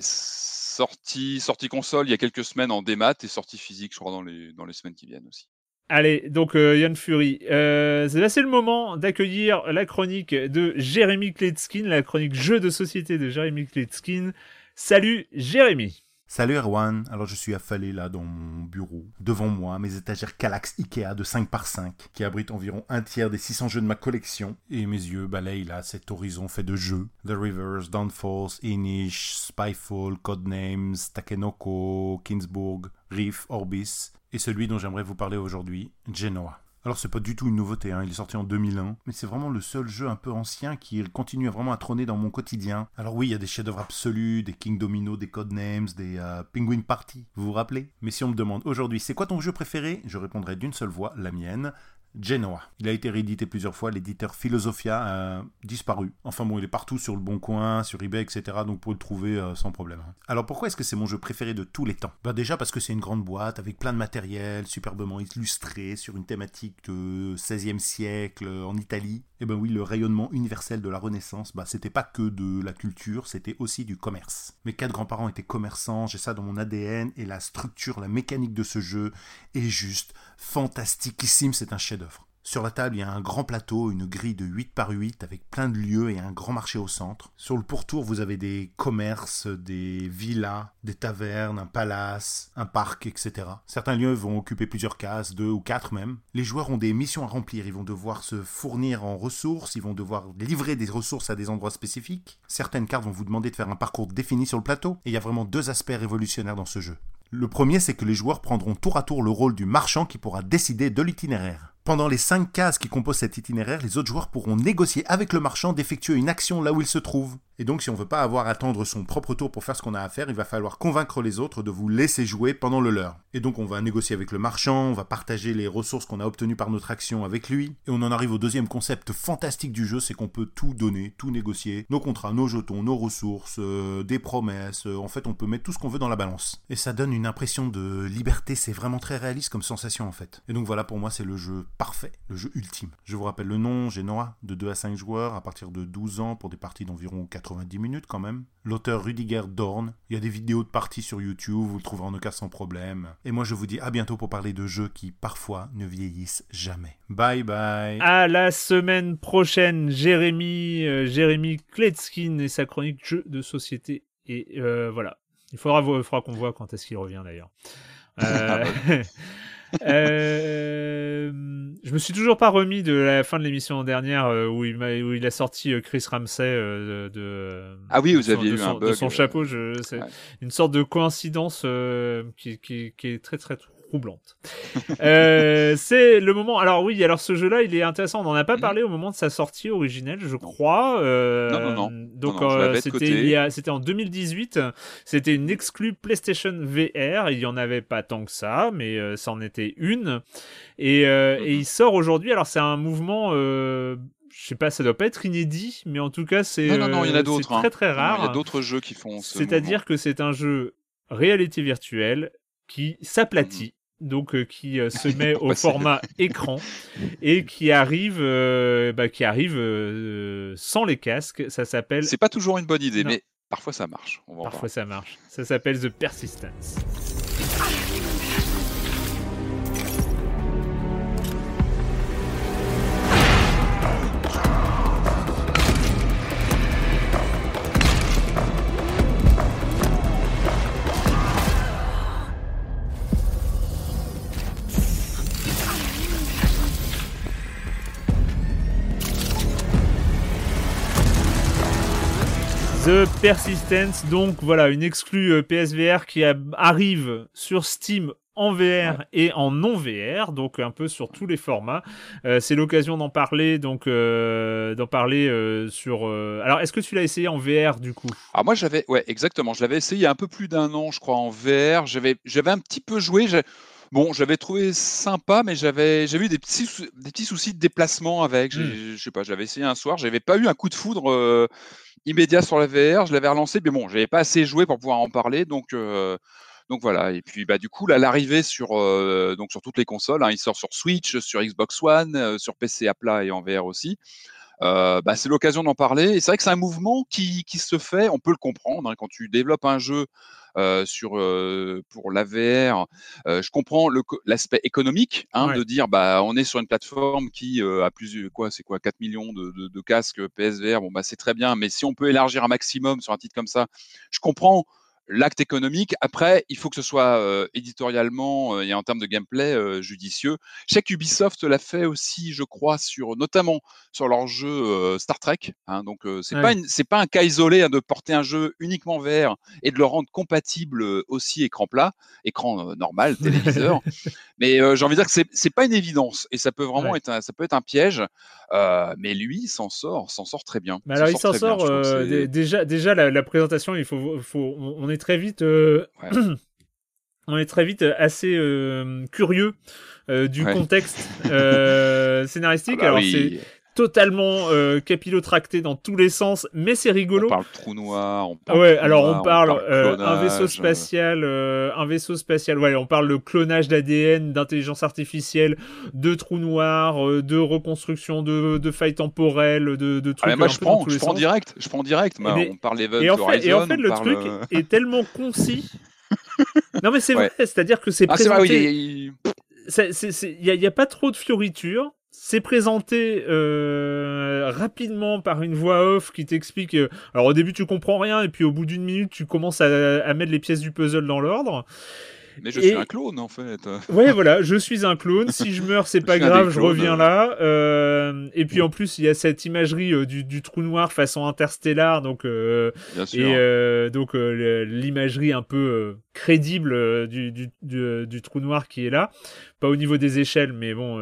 Sortie console il y a quelques semaines en démat et sortie physique, je crois, dans les semaines qui viennent aussi. Allez, donc Yann Fury, c'est le moment d'accueillir la chronique de Jérémy Kletskin, la chronique jeu de société de Jérémy Kletskin. Salut Jérémy. Salut Erwan, alors je suis affalé là dans mon bureau, devant moi mes étagères Kallax Ikea de 5x5 qui abritent environ un tiers des 600 jeux de ma collection et mes yeux balayent là cet horizon fait de jeux. The Rivers, Downfalls, Inish, Spyfall, Codenames, Takenoko, Kingsburg, Reef, Orbis et celui dont j'aimerais vous parler aujourd'hui, Genoa. Alors c'est pas du tout une nouveauté, hein. Il est sorti en 2001, mais c'est vraiment le seul jeu un peu ancien qui continue vraiment à trôner dans mon quotidien. Alors oui, il y a des chefs-d'œuvre absolus, des King Domino, des Codenames, des Penguin Party, vous vous rappelez ? Mais si on me demande aujourd'hui c'est quoi ton jeu préféré, je répondrai d'une seule voix, la mienne, Genoa. Il a été réédité plusieurs fois, l'éditeur Philosophia a disparu. Enfin bon, il est partout sur le Bon Coin, sur eBay, etc. Donc vous pouvez le trouver sans problème. Alors pourquoi est-ce que c'est mon jeu préféré de tous les temps ? Bah déjà parce que c'est une grande boîte avec plein de matériel, superbement illustré, sur une thématique de 16e siècle en Italie. Et ben oui, le rayonnement universel de la Renaissance, bah c'était pas que de la culture, c'était aussi du commerce. Mes 4 grands-parents étaient commerçants, j'ai ça dans mon ADN, et la structure, la mécanique de ce jeu est juste fantastiquissime, c'est un chef-d'œuvre. Sur la table, il y a un grand plateau, une grille de 8x8 avec plein de lieux et un grand marché au centre. Sur le pourtour, vous avez des commerces, des villas, des tavernes, un palace, un parc, etc. Certains lieux vont occuper plusieurs cases, 2 ou 4 même. Les joueurs ont des missions à remplir, ils vont devoir se fournir en ressources, ils vont devoir livrer des ressources à des endroits spécifiques. Certaines cartes vont vous demander de faire un parcours défini sur le plateau, et il y a vraiment 2 aspects révolutionnaires dans ce jeu. Le premier, c'est que les joueurs prendront tour à tour le rôle du marchand qui pourra décider de l'itinéraire. Pendant les 5 cases qui composent cet itinéraire, les autres joueurs pourront négocier avec le marchand d'effectuer une action là où il se trouve. Et donc, si on ne veut pas avoir à attendre son propre tour pour faire ce qu'on a à faire, il va falloir convaincre les autres de vous laisser jouer pendant le leur. Et donc, on va négocier avec le marchand, on va partager les ressources qu'on a obtenues par notre action avec lui. Et on en arrive au deuxième concept fantastique du jeu, c'est qu'on peut tout donner, tout négocier. Nos contrats, nos jetons, nos ressources, des promesses. En fait, on peut mettre tout ce qu'on veut dans la balance. Et ça donne une impression de liberté, c'est vraiment très réaliste comme sensation en fait. Et donc voilà, pour moi, c'est le jeu parfait, le jeu ultime. Je vous rappelle le nom, Genoa, de 2 à 5 joueurs à partir de 12 ans pour des parties d'environ 90 minutes quand même. L'auteur Rudiger Dorn, il y a des vidéos de parties sur YouTube, vous le trouverez en aucun sans problème. Et moi je vous dis à bientôt pour parler de jeux qui parfois ne vieillissent jamais. Bye bye. À la semaine prochaine, Jérémy Kletskin et sa chronique jeux de société. Et voilà, il faudra qu'on voit quand est-ce qu'il revient d'ailleurs. Je me suis toujours pas remis de la fin de l'émission dernière où il a sorti Chris Ramsey Ah oui, vous aviez eu un bug de son chapeau. C'est une sorte de coïncidence qui est très très troublante. C'est le moment. Alors oui, alors ce jeu-là, il est intéressant. On n'en a pas parlé au moment de sa sortie originelle, je crois. Non. Donc c'était en 2018. C'était une exclue PlayStation VR. Il y en avait pas tant que ça, mais ça en était une. Et il sort aujourd'hui. Alors c'est un mouvement. Je sais pas, ça doit pas être inédit, mais en tout cas c'est. Non, il y en a d'autres. C'est très très rare. Il y a d'autres jeux qui font. C'est-à-dire que c'est un jeu réalité virtuelle qui s'aplatit. Donc qui se met au format écran et qui arrive sans les casques. Ça s'appelle. C'est pas toujours une bonne idée, mais parfois ça marche. Parfois ça marche. Ça s'appelle The Persistence. The Persistence, donc voilà, une exclue PSVR qui arrive sur Steam en VR et en non VR, donc un peu sur tous les formats. C'est l'occasion d'en parler, sur. Alors, est-ce que tu l'as essayé en VR du coup ? Ah moi exactement. Je l'avais essayé il y a un peu plus d'un an, je crois, en VR. J'avais un petit peu joué. Bon, j'avais trouvé sympa, mais j'avais eu des petits soucis de déplacement avec. Je sais pas, j'avais essayé un soir, j'avais pas eu un coup de foudre immédiat sur la VR. Je l'avais relancé, mais bon, j'avais pas assez joué pour pouvoir en parler, donc voilà. Et puis du coup, là, l'arrivée sur toutes les consoles, il sort sur Switch, sur Xbox One, sur PC à plat et en VR aussi. C'est l'occasion d'en parler. Et c'est vrai que c'est un mouvement qui se fait. On peut le comprendre quand tu développes un jeu pour la VR. Je comprends l'aspect économique, de dire on est sur une plateforme qui a 4 millions de casques PSVR. Bon c'est très bien, mais si on peut élargir un maximum sur un titre comme ça, je comprends l'acte économique. Après, il faut que ce soit éditorialement et en termes de gameplay judicieux. Je sais qu'Ubisoft l'a fait aussi, je crois, notamment sur leur jeu Star Trek. Donc, c'est pas un cas isolé de porter un jeu uniquement VR et de le rendre compatible aussi écran plat, écran normal, téléviseur. Mais j'ai envie de dire que c'est pas une évidence et ça peut vraiment être un piège. Mais lui, il s'en sort très bien. Alors, il s'en sort déjà la présentation. On est très vite, on est très vite assez curieux du contexte scénaristique. Alors c'est totalement capillotracté dans tous les sens, mais c'est rigolo. On parle trou noir. On parle un vaisseau spatial. On parle de clonage d'ADN, d'intelligence artificielle, de trous noirs, de reconstruction de failles temporelles, de trucs. Moi, je prends direct. On parle Event Horizon. Et en fait, le truc est tellement concis. Non, mais c'est vrai. C'est-à-dire que c'est présenté. Il y a pas trop de fioritures. C'est présenté rapidement par une voix off qui t'explique. Alors au début tu comprends rien et puis au bout d'une minute tu commences à mettre les pièces du puzzle dans l'ordre. Mais je suis un clone en fait. Ouais voilà, je suis un clone. Si je meurs c'est pas grave, je reviens là. Et puis en plus il y a cette imagerie du trou noir façon Interstellar, donc bien sûr. Et donc l'imagerie un peu crédible du trou noir qui est là. Pas au niveau des échelles, mais bon,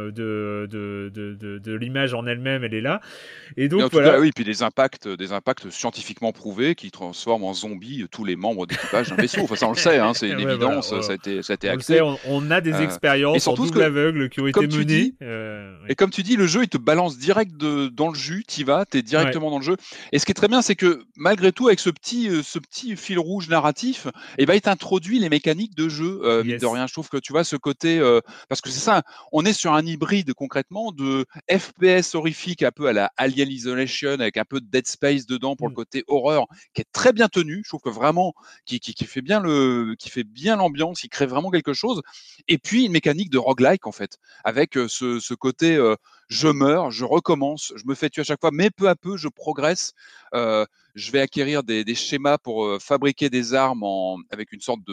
de l'image en elle-même, elle est là. Et donc voilà. Oui, puis des impacts scientifiquement prouvés qui transforment en zombies tous les membres d'équipage d'un vaisseau. Enfin, ça on le sait, c'est une évidence. Voilà. Ça a été acté. On a des expériences en double aveugle qui ont été menées. Et comme tu dis, le jeu, il te balance direct dans le jus, t'y vas, t'es directement dans le jeu. Et ce qui est très bien, c'est que malgré tout, avec ce petit fil rouge narratif, il t'introduit les mécaniques de jeu, mine de rien. Je trouve que tu vois ce côté, parce que c'est ça, on est sur un hybride concrètement de FPS horrifique, un peu à la Alien Isolation, avec un peu de Dead Space dedans pour le côté horreur, qui est très bien tenu. Je trouve que vraiment, qui fait bien l'ambiance, qui crée vraiment quelque chose. Et puis une mécanique de roguelike en fait, avec ce côté je meurs, je recommence, je me fais tuer à chaque fois, mais peu à peu je progresse. Je vais acquérir des schémas pour fabriquer des armes avec une sorte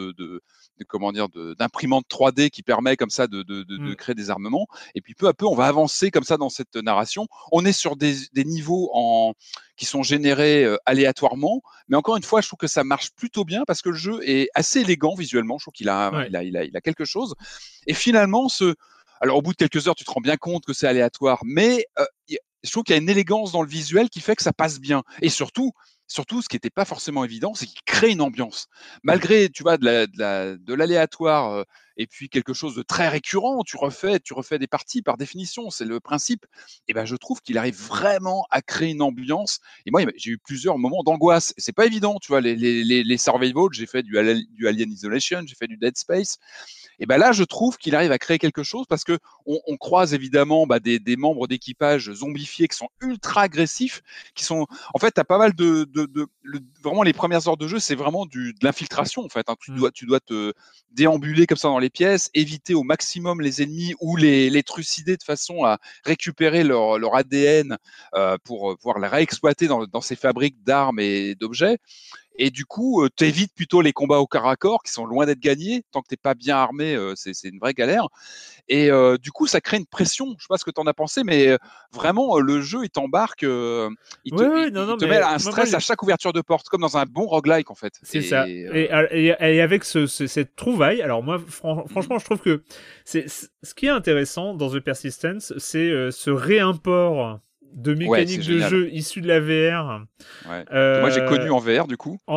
d'imprimante 3D qui permet comme ça de créer des armements. Et puis peu à peu on va avancer comme ça dans cette narration. On est sur des niveaux qui sont générés aléatoirement, mais encore une fois je trouve que ça marche plutôt bien parce que le jeu est assez élégant visuellement. Je trouve qu'il a quelque chose. Et finalement alors au bout de quelques heures, tu te rends bien compte que c'est aléatoire, mais je trouve qu'il y a une élégance dans le visuel qui fait que ça passe bien. Et surtout, ce qui n'était pas forcément évident, c'est qu'il crée une ambiance. Malgré, tu vois, de l'aléatoire et puis quelque chose de très récurrent, tu refais des parties par définition, c'est le principe. Et ben, je trouve qu'il arrive vraiment à créer une ambiance. Et moi, j'ai eu plusieurs moments d'angoisse. Et c'est pas évident, tu vois, les survival, j'ai fait du Alien Isolation, j'ai fait du Dead Space. Et ben là, je trouve qu'il arrive à créer quelque chose parce que on croise évidemment des membres d'équipage zombifiés qui sont ultra agressifs, qui sont, en fait, t'as pas mal vraiment les premières heures de jeu, c'est vraiment de l'infiltration en fait. Hein. Tu dois te déambuler comme ça dans les pièces, éviter au maximum les ennemis ou les trucider de façon à récupérer leur ADN pour pouvoir les réexploiter dans ces fabriques d'armes et d'objets. Et du coup, tu évites plutôt les combats au corps à corps qui sont loin d'être gagnés. Tant que tu n'es pas bien armé, c'est une vraie galère. Et du coup, ça crée une pression. Je ne sais pas ce que tu en as pensé, mais vraiment, le jeu, il t'embarque. Il te met un stress à chaque ouverture de porte, comme dans un bon roguelike, en fait. C'est ça. Et avec cette trouvaille, alors moi, franchement, je trouve que ce qui est intéressant dans The Persistence, c'est ce réimport de mécaniques de jeu issues de la VR. Ouais. Moi, j'ai connu en VR, du coup.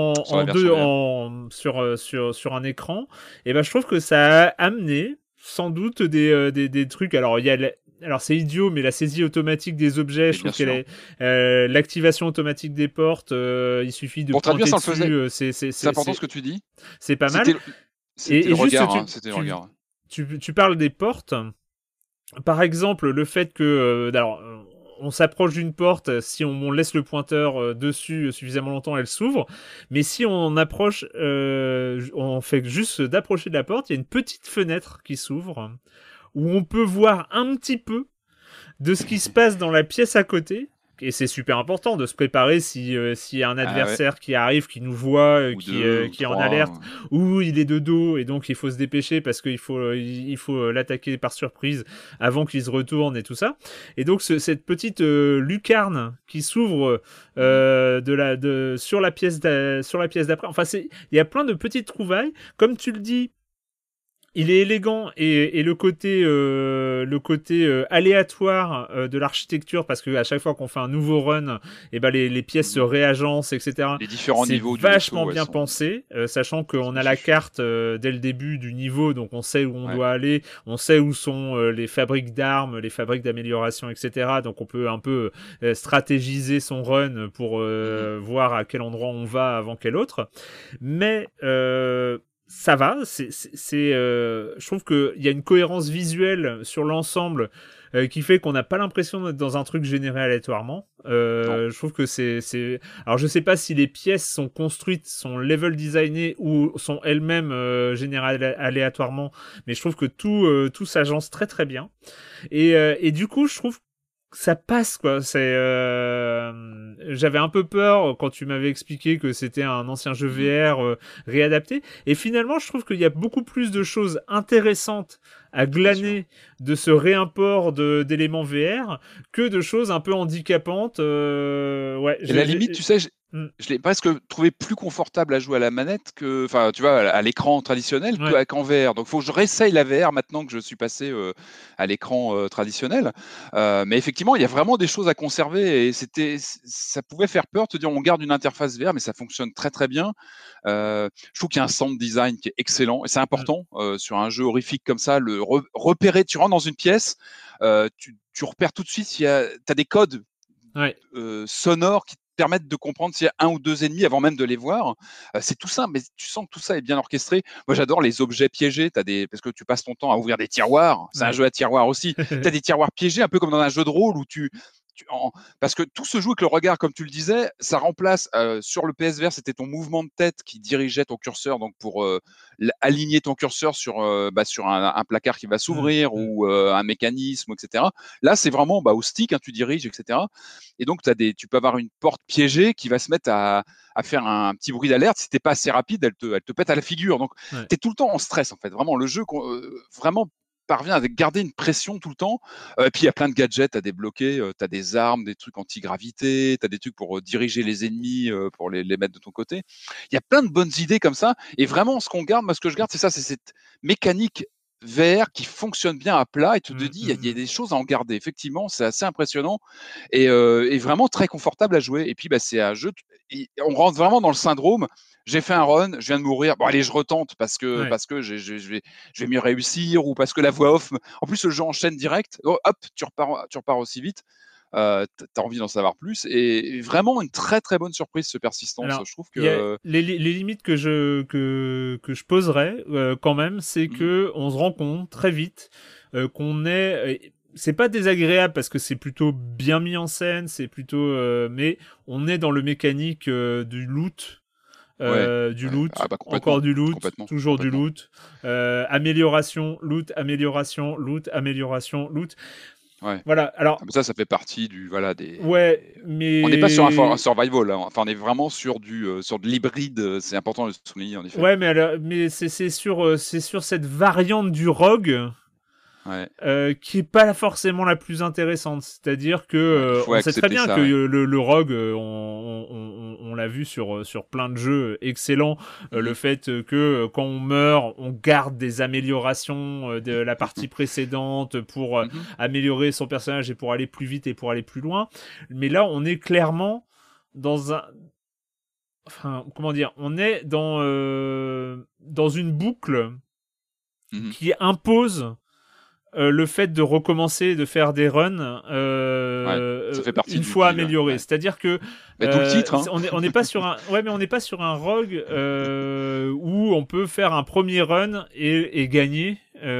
Sur un écran. Et ben, je trouve que ça a amené sans doute des trucs. Alors, alors c'est idiot, mais la saisie automatique des objets, je trouve qu'elle est l'activation automatique des portes. Il suffit de pointer dessus. C'est important ce que tu dis. C'est pas mal. C'était le regard. Tu parles des portes. Par exemple, le fait que on s'approche d'une porte, si on laisse le pointeur dessus suffisamment longtemps, elle s'ouvre. Mais si on approche, on fait juste d'approcher de la porte, il y a une petite fenêtre qui s'ouvre où on peut voir un petit peu de ce qui se passe dans la pièce à côté. Et c'est super important de se préparer s'il y a un adversaire qui arrive, qui nous voit, qui est en alerte, ou il est de dos et donc il faut se dépêcher parce qu'il faut l'attaquer par surprise avant qu'il se retourne et tout ça. Et donc cette petite lucarne qui s'ouvre sur la pièce d'après. Enfin, il y a plein de petites trouvailles, comme tu le dis. Il est élégant et le côté aléatoire de l'architecture, parce que à chaque fois qu'on fait un nouveau run, et ben les pièces se réagencent, etc. Les différents niveaux, c'est vachement bien pensé, sachant qu'on a la carte dès le début du niveau, donc on sait où on doit aller, on sait où sont les fabriques d'armes, les fabriques d'amélioration, etc. Donc on peut un peu stratégiser son run pour voir à quel endroit on va avant quel autre. Mais ça va, je trouve qu'il y a une cohérence visuelle sur l'ensemble qui fait qu'on n'a pas l'impression d'être dans un truc généré aléatoirement. Je trouve que alors je sais pas si les pièces sont construites, sont level designées ou sont elles-mêmes générées aléatoirement, mais je trouve que tout s'agence très très bien. Et du coup, je trouve ça passe, quoi. J'avais un peu peur quand tu m'avais expliqué que c'était un ancien jeu VR réadapté, et finalement je trouve qu'il y a beaucoup plus de choses intéressantes à glaner de ce réimport d'éléments VR que de choses un peu handicapantes. Et la limite, tu sais, Je l'ai presque trouvé plus confortable à jouer à la manette que, enfin, tu vois, à l'écran traditionnel qu'en VR. Donc, il faut que je réessaye la VR maintenant que je suis passé à l'écran traditionnel. Mais effectivement, il y a vraiment des choses à conserver et ça pouvait faire peur, te dire on garde une interface VR, mais ça fonctionne très très bien. Je trouve qu'il y a un sound design qui est excellent et c'est important sur un jeu horrifique comme ça, le repérer. Tu rentres dans une pièce, tu repères tout de suite si tu as des codes sonores qui permettre de comprendre s'il y a un ou deux ennemis avant même de les voir. C'est tout simple, mais tu sens que tout ça est bien orchestré. Moi, j'adore les objets piégés. Parce que tu passes ton temps à ouvrir des tiroirs. C'est un jeu à tiroirs aussi. Tu as des tiroirs piégés, un peu comme dans un jeu de rôle où parce que tout se joue avec le regard, comme tu le disais, ça remplace sur le PSVR, c'était ton mouvement de tête qui dirigeait ton curseur, donc pour aligner ton curseur sur un placard qui va s'ouvrir ou un mécanisme, etc. Là, c'est vraiment au stick, tu diriges, etc. Et donc, tu peux avoir une porte piégée qui va se mettre à faire un petit bruit d'alerte. Si t'es pas assez rapide, elle te pète à la figure. Donc, tu es tout le temps en stress, en fait. Vraiment, le jeu, vraiment parvient à garder une pression tout le temps. Et puis il y a plein de gadgets à débloquer. Tu as des armes, des trucs anti-gravité, tu as des trucs pour diriger les ennemis, pour les mettre de ton côté. Il y a plein de bonnes idées comme ça. Et vraiment, ce que je garde, c'est ça, c'est cette mécanique VR qui fonctionne bien à plat et tu te dis, il y a des choses à en garder. Effectivement, c'est assez impressionnant et vraiment très confortable à jouer. Et puis, c'est un jeu, on rentre vraiment dans le syndrome. J'ai fait un run, je viens de mourir. Bon, allez, je retente parce que je vais mieux réussir ou parce que la voix off. En plus, le jeu enchaîne direct. Oh, hop, tu repars aussi vite. T'as envie d'en savoir plus et vraiment une très très bonne surprise ce Persistance. Alors, je trouve que les limites que je poserais quand même, c'est que on se rend compte très vite qu'on est c'est pas désagréable parce que c'est plutôt bien mis en scène, c'est plutôt mais on est dans le mécanique du loot. Encore du loot, toujours du loot, amélioration, loot, amélioration, loot, amélioration, loot. Ouais. Voilà. Alors ça fait partie des. Ouais, mais on n'est pas sur un survival, hein. Enfin, on est vraiment sur de l'hybride. C'est important de le souligner en effet. Ouais, mais c'est sur cette variante du rogue. Qui est pas forcément la plus intéressante, c'est-à-dire que on sait très bien que le rogue, on l'a vu sur plein de jeux excellents, le fait que quand on meurt, on garde des améliorations de la partie précédente pour améliorer son personnage et pour aller plus vite et pour aller plus loin. Mais là, on est clairement dans on est dans une boucle qui impose le fait de recommencer, de faire des runs une fois améliorés. Ouais. C'est-à-dire que tout le titre, hein. on n'est pas sur un, mais on n'est pas sur un rogue où on peut faire un premier run et gagner.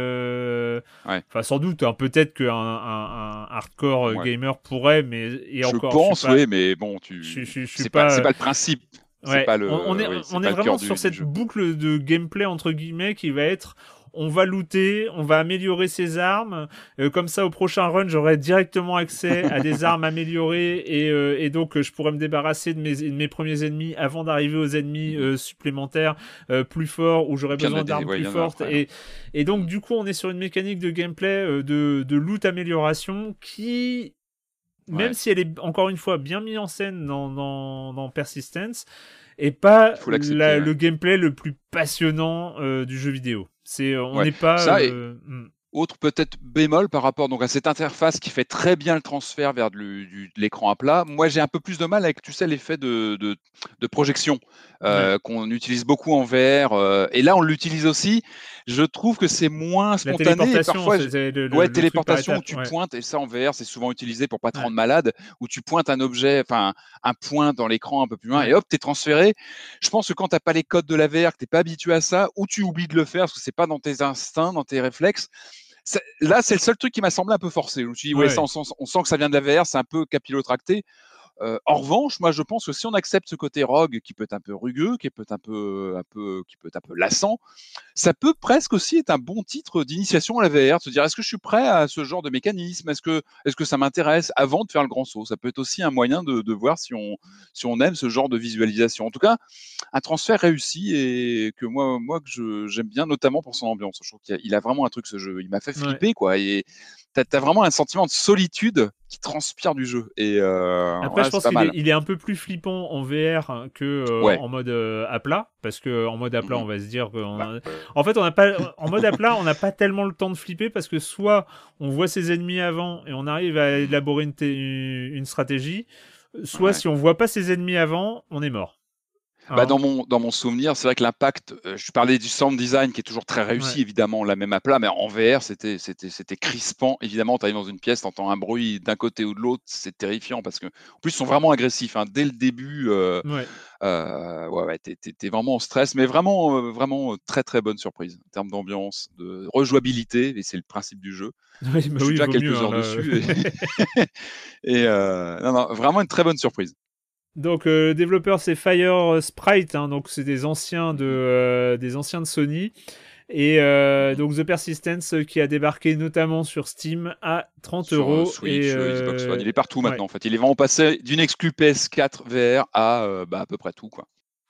Enfin, sans doute, peut-être qu'un hardcore gamer pourrait, mais je pense, mais bon, c'est pas le principe. Ouais. On est vraiment sur cette boucle de gameplay entre guillemets qui va être. On va looter, on va améliorer ses armes. Comme ça, au prochain run, j'aurai directement accès à des armes améliorées et donc je pourrais me débarrasser de mes premiers ennemis avant d'arriver aux ennemis supplémentaires plus forts où j'aurais besoin d'armes plus fortes. Et donc, du coup, on est sur une mécanique de gameplay de loot amélioration qui, même si elle est encore une fois bien mise en scène dans Persistence, est pas le gameplay le plus passionnant du jeu vidéo. On n'est pas... Autre peut-être bémol par rapport donc à cette interface qui fait très bien le transfert vers de l'écran à plat. Moi, j'ai un peu plus de mal avec, l'effet de projection qu'on utilise beaucoup en VR. Et là, on l'utilise aussi. Je trouve que c'est moins spontané. La téléportation, téléportation où tu pointes, et ça en VR, c'est souvent utilisé pour pas te rendre malade, où tu pointes un objet, enfin un point dans l'écran un peu plus loin, et hop, t'es transféré. Je pense que quand t'as pas les codes de la VR, que t'es pas habitué à ça, ou tu oublies de le faire parce que c'est pas dans tes instincts, dans tes réflexes. Là, c'est le seul truc qui m'a semblé un peu forcé. Je me suis dit, ça, on sent que ça vient de la VR, c'est un peu capillotracté. En revanche, moi, je pense que si on accepte ce côté rogue qui peut être un peu rugueux, qui peut être un peu lassant, ça peut presque aussi être un bon titre d'initiation à la VR. Se dire, est-ce que je suis prêt à ce genre de mécanisme ? Est-ce que ça m'intéresse avant de faire le grand saut ? Ça peut être aussi un moyen de voir si on aime ce genre de visualisation. En tout cas, un transfert réussi et que moi que j'aime bien, notamment pour son ambiance. Je trouve qu'il a vraiment un truc, ce jeu. Il m'a fait flipper, quoi. Et t'as vraiment un sentiment de solitude qui transpire du jeu. Et après, je c'est pense pas mal. il est un peu plus flippant en VR que Ouais. en mode à plat, parce que en mode à plat, on va se dire que Bah. en fait, on n'a pas en mode à plat, on n'a pas tellement le temps de flipper parce que soit on voit ses ennemis avant et on arrive à élaborer une stratégie, soit Ouais. si on voit pas ses ennemis avant, on est mort. Bah, Hein. dans mon souvenir, c'est vrai que l'impact, je parlais du sound design qui est toujours très réussi, Ouais. évidemment, la même à plat, mais en VR, c'était crispant. Évidemment, tu arrives dans une pièce, tu entends un bruit d'un côté ou de l'autre, c'est terrifiant parce que, en plus, ils sont vraiment agressifs. Hein. Dès le début, Ouais. t'es vraiment en stress, mais vraiment, vraiment très très bonne surprise en termes d'ambiance, de rejouabilité, et c'est le principe du jeu. Oui, bah Je suis oui, déjà vaut quelques mieux, hein, heures là. dessus non, vraiment une très bonne surprise. Donc, le développeur, c'est Fire Sprite, hein, donc c'est des anciens de Sony. Et donc The Persistence qui a débarqué notamment sur Steam à 30 Sur euros. Switch, Et, Xbox One, il est partout ouais. maintenant en fait. Il est vraiment passé d'une exclu PS4 VR à peu près tout quoi.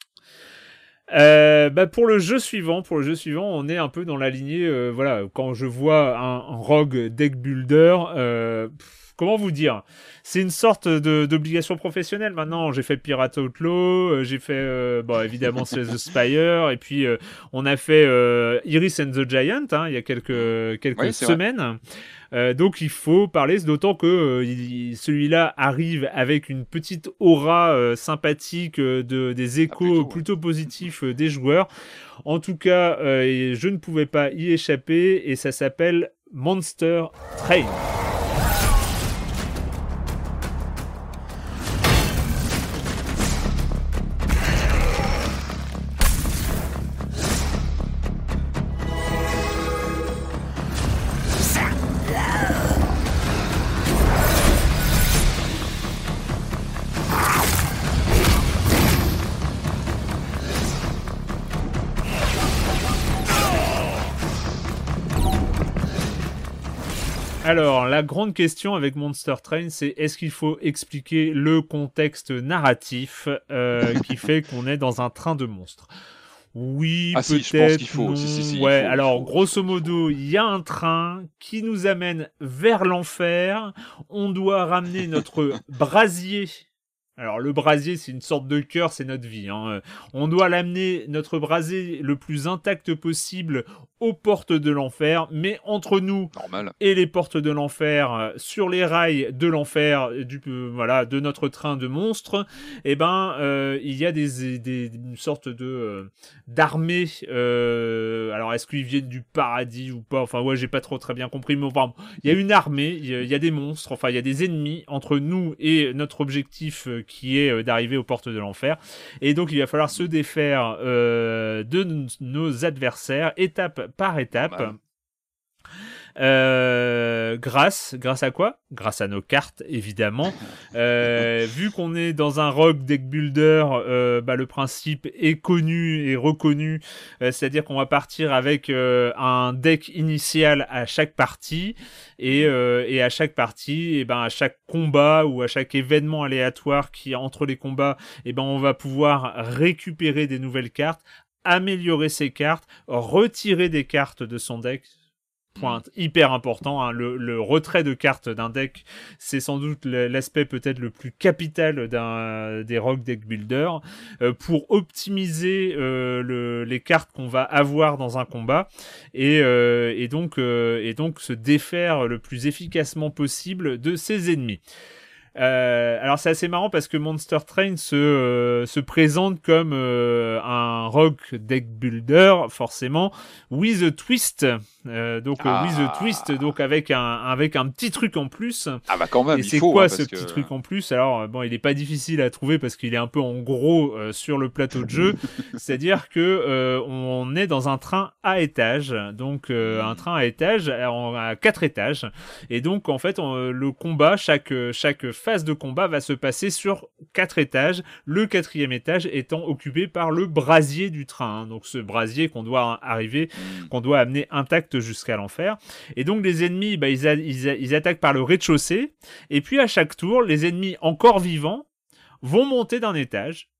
Pour le jeu suivant, on est un peu dans la lignée. Voilà, quand je vois un Rogue Deck Builder, comment vous dire, c'est une sorte d'obligation professionnelle. Maintenant, j'ai fait Pirate Outlaw, j'ai fait évidemment Slay the Spire, et puis on a fait Iris and the Giant il y a quelques Ouais, c'est semaines. Donc il faut parler, d'autant que celui-là arrive avec une petite aura sympathique des échos plutôt positifs des joueurs. En tout cas, je ne pouvais pas y échapper, et ça s'appelle Monster Train. Alors, la grande question avec Monster Train, c'est est-ce qu'il faut expliquer le contexte narratif qui fait qu'on est dans un train de monstres? Oui, Ah peut-être. si, je pense qu'il faut. Non. Si, ouais, il faut, alors, il faut, grosso il faut. modo, il y a un train qui nous amène vers l'enfer. On doit ramener notre brasier. Alors, le brasier, c'est une sorte de cœur, c'est notre vie. Hein. On doit l'amener, notre brasier, le plus intact possible aux portes de l'enfer, mais entre nous Normal. et les portes de l'enfer, sur les rails de l'enfer, de notre train de monstres, il y a une sorte de d'armée. Alors, est-ce qu'ils viennent du paradis ou pas? Enfin, ouais, j'ai pas très bien compris, mais enfin, il y a une armée, il y a des monstres, enfin, il y a des ennemis entre nous et notre objectif qui est d'arriver aux portes de l'enfer. Et donc, il va falloir se défaire de nos adversaires, étape par étape. Grâce à quoi? Grâce à nos cartes, évidemment. Vu qu'on est dans un Rogue Deck Builder, le principe est connu et reconnu, c'est-à-dire qu'on va partir avec un deck initial à chaque partie, et à chaque partie, à chaque combat ou à chaque événement aléatoire qui est entre les combats, on va pouvoir récupérer des nouvelles cartes, améliorer ses cartes, retirer des cartes de son deck. Point hyper important, hein. Le retrait de cartes d'un deck, c'est sans doute l'aspect peut-être le plus capital des Rogue Deck Builder, pour optimiser les cartes qu'on va avoir dans un combat, et donc se défaire le plus efficacement possible de ses ennemis. Alors c'est assez marrant parce que Monster Train se présente comme un Rogue Deck Builder, forcément, with a twist. With a twist, donc avec un petit truc en plus. Ah bah quand même, et il c'est faut, quoi hein, ce petit truc en plus? Alors il est pas difficile à trouver parce qu'il est un peu en gros sur le plateau de jeu. C'est-à-dire que on est dans un train à étage, donc un train à étage à 4 étages, et donc en fait le combat, chaque phase de combat va se passer sur 4 étages, le 4e étage étant occupé par le brasier du train, hein. Donc ce brasier qu'on doit amener intact jusqu'à l'enfer. Et donc les ennemis, ils attaquent par le rez-de-chaussée, et puis à chaque tour, les ennemis encore vivants vont monter d'un étage,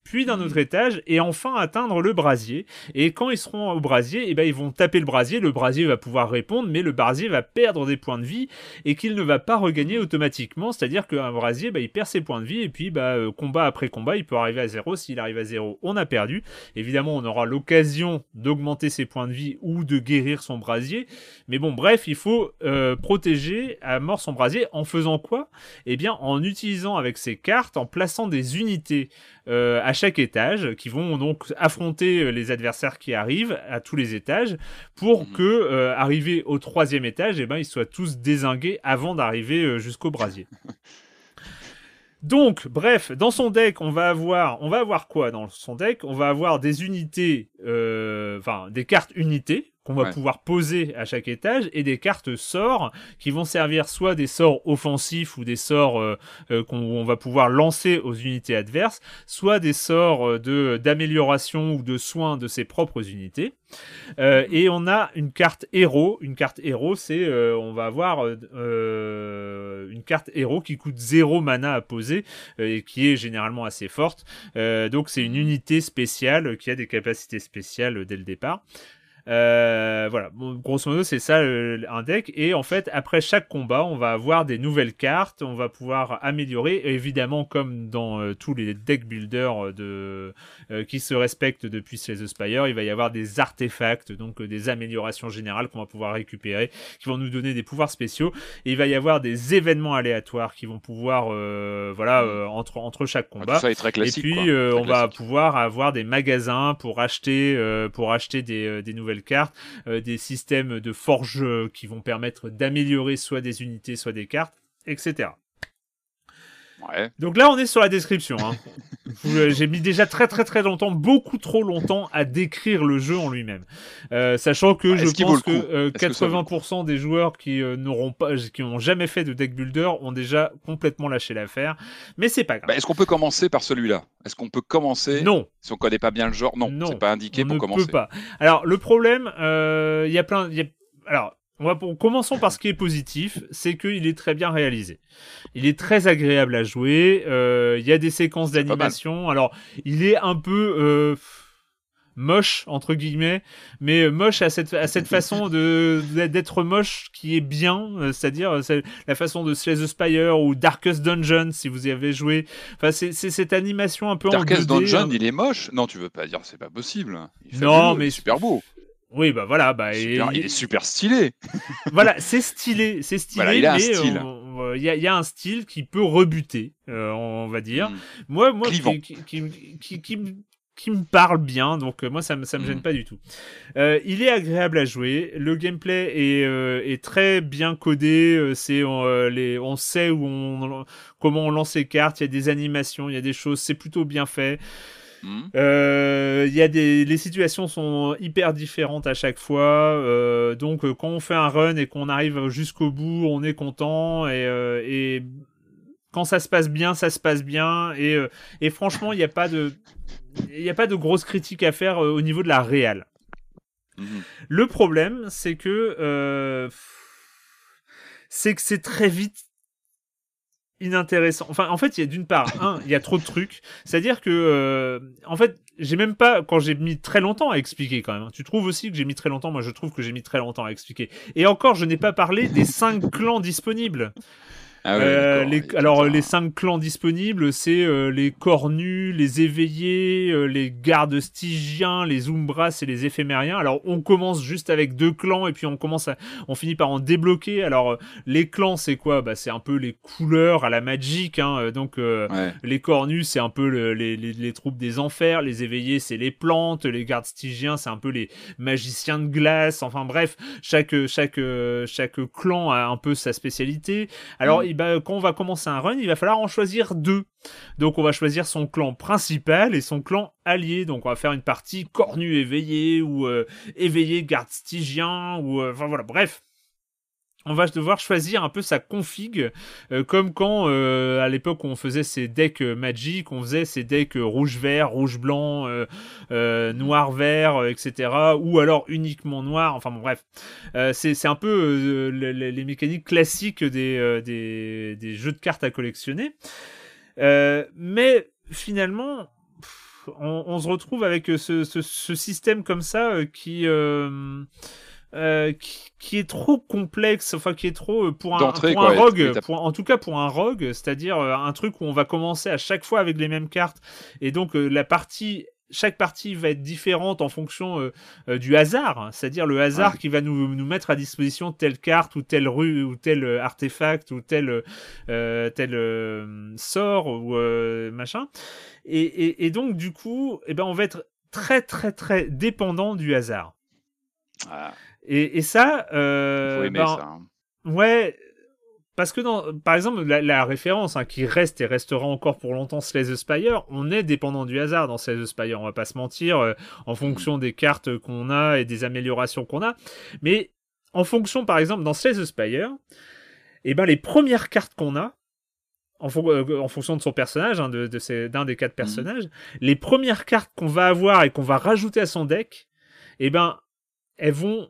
puis d'un autre étage, et enfin atteindre le brasier. Et quand ils seront au brasier, ils vont taper le brasier va pouvoir répondre, mais le brasier va perdre des points de vie, et qu'il ne va pas regagner automatiquement, c'est-à-dire qu'un brasier, il perd ses points de vie, et puis combat après combat, il peut arriver à 0, s'il arrive à 0, on a perdu. Évidemment, on aura l'occasion d'augmenter ses points de vie, ou de guérir son brasier, mais bon, bref, il faut protéger à mort son brasier, en faisant quoi ? Eh bien, en utilisant avec ses cartes, en plaçant des unités à chaque étage, qui vont donc affronter les adversaires qui arrivent à tous les étages, pour que, arrivé au 3e étage, ils soient tous dézingués avant d'arriver jusqu'au brasier. Donc, bref, dans son deck, on va avoir quoi dans son deck ? On va avoir des unités, des cartes unités, qu'on va pouvoir poser à chaque étage, et des cartes sorts qui vont servir soit des sorts offensifs ou des sorts qu'on va pouvoir lancer aux unités adverses, soit des sorts d'amélioration ou de soins de ses propres unités. Et on a une carte héros. Une carte héros, c'est on va avoir une carte héros qui coûte 0 mana à poser et qui est généralement assez forte. Donc c'est une unité spéciale qui a des capacités spéciales dès le départ. Voilà, bon, grosso modo c'est ça un deck, et en fait après chaque combat on va avoir des nouvelles cartes, on va pouvoir améliorer, et évidemment comme dans tous les deck builders qui se respectent depuis Slay the Spire, il va y avoir des artefacts, donc des améliorations générales qu'on va pouvoir récupérer, qui vont nous donner des pouvoirs spéciaux, et il va y avoir des événements aléatoires qui vont pouvoir entre chaque combat, tout ça est très classique, et puis on va pouvoir avoir des magasins pour acheter des nouvelles cartes, des systèmes de forge qui vont permettre d'améliorer soit des unités, soit des cartes, etc. Ouais. Donc là, on est sur la description. J'ai mis déjà très très très longtemps, beaucoup trop longtemps, à décrire le jeu en lui-même. Sachant que je pense que 80% des joueurs qui n'ont jamais fait de deck builder ont déjà complètement lâché l'affaire. Mais c'est pas grave. Est-ce qu'on peut commencer par celui-là ? Est-ce qu'on peut commencer ? Non. Si on connaît pas bien le genre, non. C'est pas indiqué pour commencer. On ne peut pas. Alors le problème, commençons par ce qui est positif, c'est qu'il est très bien réalisé. Il est très agréable à jouer, il y a des séquences d'animation, alors il est un peu moche, entre guillemets, mais moche à cette façon d'être moche qui est bien, c'est-à-dire la façon de Slay the Spire ou Darkest Dungeon, si vous y avez joué. Enfin, c'est cette animation un peu Darkest Dungeon, il est moche ? Non, tu veux pas dire, c'est pas possible. Il est super beau. Oui, voilà, il est super stylé. Voilà, c'est stylé, voilà, il a un style. Il y a un style qui peut rebuter, on va dire. Moi, qui me parle bien, donc moi ça me gêne pas du tout. Il est agréable à jouer, le gameplay est très bien codé, on sait comment on lance les cartes, il y a des animations, il y a des choses, c'est plutôt bien fait. Les situations sont hyper différentes à chaque fois, donc quand on fait un run et qu'on arrive jusqu'au bout, on est content, et quand ça se passe bien, et franchement il n'y a pas de grosses critiques à faire au niveau de la réal. Le problème c'est que c'est très vite inintéressant. Enfin, en fait, il y a d'une part, il y a trop de trucs. C'est-à-dire que, en fait, j'ai même pas, quand j'ai mis très longtemps à expliquer quand même. Tu trouves aussi que j'ai mis très longtemps ? Moi, je trouve que j'ai mis très longtemps à expliquer. Et encore, je n'ai pas parlé des 5 clans disponibles. Ah ouais, les 5 clans disponibles, c'est les cornus, les éveillés, les gardes stygiens, les umbras et les éphémériens. Alors on commence juste avec 2 clans et puis on finit par en débloquer. Alors les clans, c'est quoi ? C'est un peu les couleurs à la Magic, donc les cornus, c'est un peu les troupes des enfers, les éveillés, c'est les plantes, les gardes stygiens, c'est un peu les magiciens de glace. Enfin bref, chaque clan a un peu sa spécialité. Alors quand on va commencer un run, il va falloir en choisir 2. Donc on va choisir son clan principal et son clan allié. Donc on va faire une partie cornu éveillé ou éveillé garde stygien ou enfin voilà, bref. On va devoir choisir un peu sa config, comme quand à l'époque où on faisait ces decks Magic, on faisait ces decks rouge-vert, rouge-blanc, noir-vert, etc. Ou alors uniquement noir, enfin bon bref. C'est un peu les mécaniques classiques des jeux de cartes à collectionner. Mais finalement, on se retrouve avec ce système comme ça qui est trop complexe, enfin qui est trop pour un rogue, en tout cas pour un rogue, c'est-à-dire un truc où on va commencer à chaque fois avec les mêmes cartes, et donc chaque partie va être différente en fonction du hasard, c'est-à-dire le hasard qui va nous mettre à disposition telle carte ou telle rue ou tel artefact ou tel sort ou machin, et donc du coup, on va être très très très dépendant du hasard. Ah. Et ça, faut aimer ça. Hein. Ouais, parce que par exemple, la référence qui reste et restera encore pour longtemps, Slay the Spire, on est dépendant du hasard dans Slay the Spire, on va pas se mentir, en fonction des cartes qu'on a et des améliorations qu'on a. Mais en fonction, par exemple, dans Slay the Spire, les premières cartes qu'on a, en fonction de son personnage, d'un des 4 personnages, les premières cartes qu'on va avoir et qu'on va rajouter à son deck, elles vont,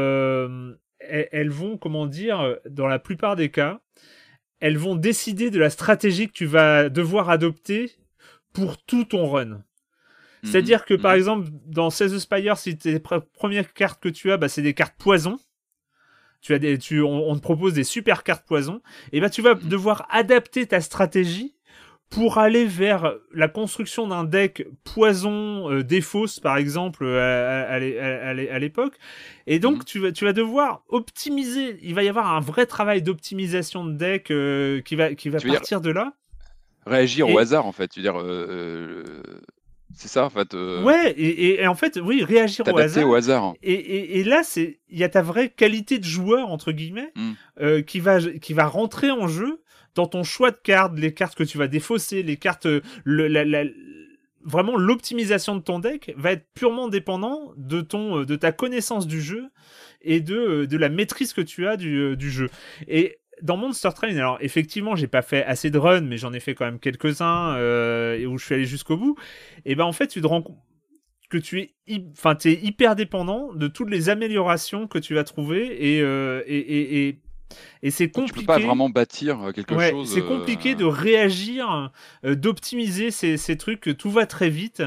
comment dire, dans la plupart des cas, elles vont décider de la stratégie que tu vas devoir adopter pour tout ton run. C'est-à-dire que, par exemple, dans Slay the Spire, si tes premières cartes que tu as, c'est des cartes poison, on te propose des super cartes poison, et tu vas devoir adapter ta stratégie pour aller vers la construction d'un deck poison défausse, par exemple, à l'époque. Et donc, tu vas devoir optimiser. Il va y avoir un vrai travail d'optimisation de deck qui va partir de là. Réagir au hasard, en fait. Tu veux dire... C'est ça, en fait. Ouais, et en fait, oui, réagir au hasard. Et là, il y a ta vraie qualité de joueur, entre guillemets, qui va rentrer en jeu dans ton choix de cartes, les cartes que tu vas défausser, les cartes, vraiment l'optimisation de ton deck va être purement dépendant de ta connaissance du jeu et de la maîtrise que tu as du jeu. Et dans Monster Train, alors effectivement, j'ai pas fait assez de runs, mais j'en ai fait quand même quelques-uns où je suis allé jusqu'au bout. Et en fait, tu te rends compte que t'es hyper dépendant de toutes les améliorations que tu vas trouver et c'est compliqué. Tu peux pas vraiment bâtir quelque chose. C'est compliqué de réagir, d'optimiser ces trucs. Tout va très vite.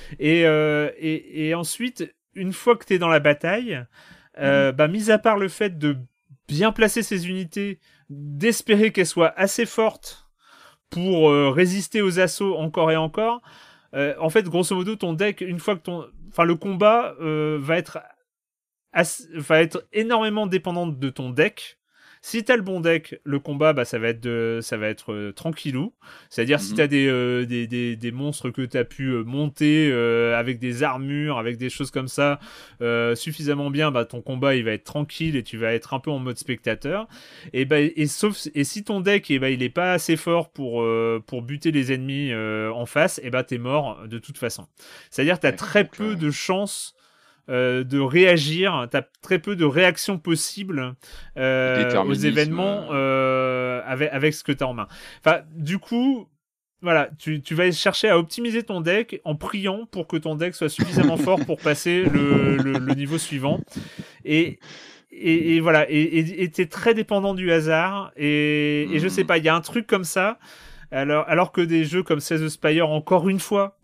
Et ensuite, une fois que t'es dans la bataille, mis à part le fait de bien placer ses unités, d'espérer qu'elles soient assez fortes pour résister aux assauts encore et encore, en fait, grosso modo, ton deck, une fois que le combat va être énormément dépendant de ton deck. Si t'as le bon deck, le combat, ça va être tranquillou. C'est-à-dire si t'as des monstres que t'as pu monter avec des armures, avec des choses comme ça, suffisamment bien, ton combat il va être tranquille et tu vas être un peu en mode spectateur. Et si ton deck il est pas assez fort pour buter les ennemis en face, t'es mort de toute façon. C'est-à-dire t'as très peu de chances de réagir, t'as très peu de réactions possibles aux événements avec ce que t'as en main. Enfin, du coup, voilà, tu vas chercher à optimiser ton deck en priant pour que ton deck soit suffisamment fort pour passer le niveau suivant. Et voilà, et t'es très dépendant du hasard. Et je sais pas, il y a un truc comme ça. Alors que des jeux comme Slay the Spire, encore une fois,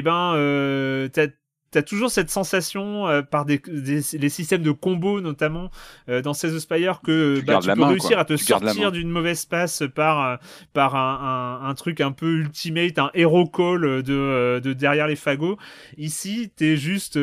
t'as toujours cette sensation par les systèmes de combos notamment dans Slay the Spire que tu peux réussir à te sortir d'une mauvaise passe par un truc un peu ultimate, un hero call de derrière les fagots. Ici, t'es juste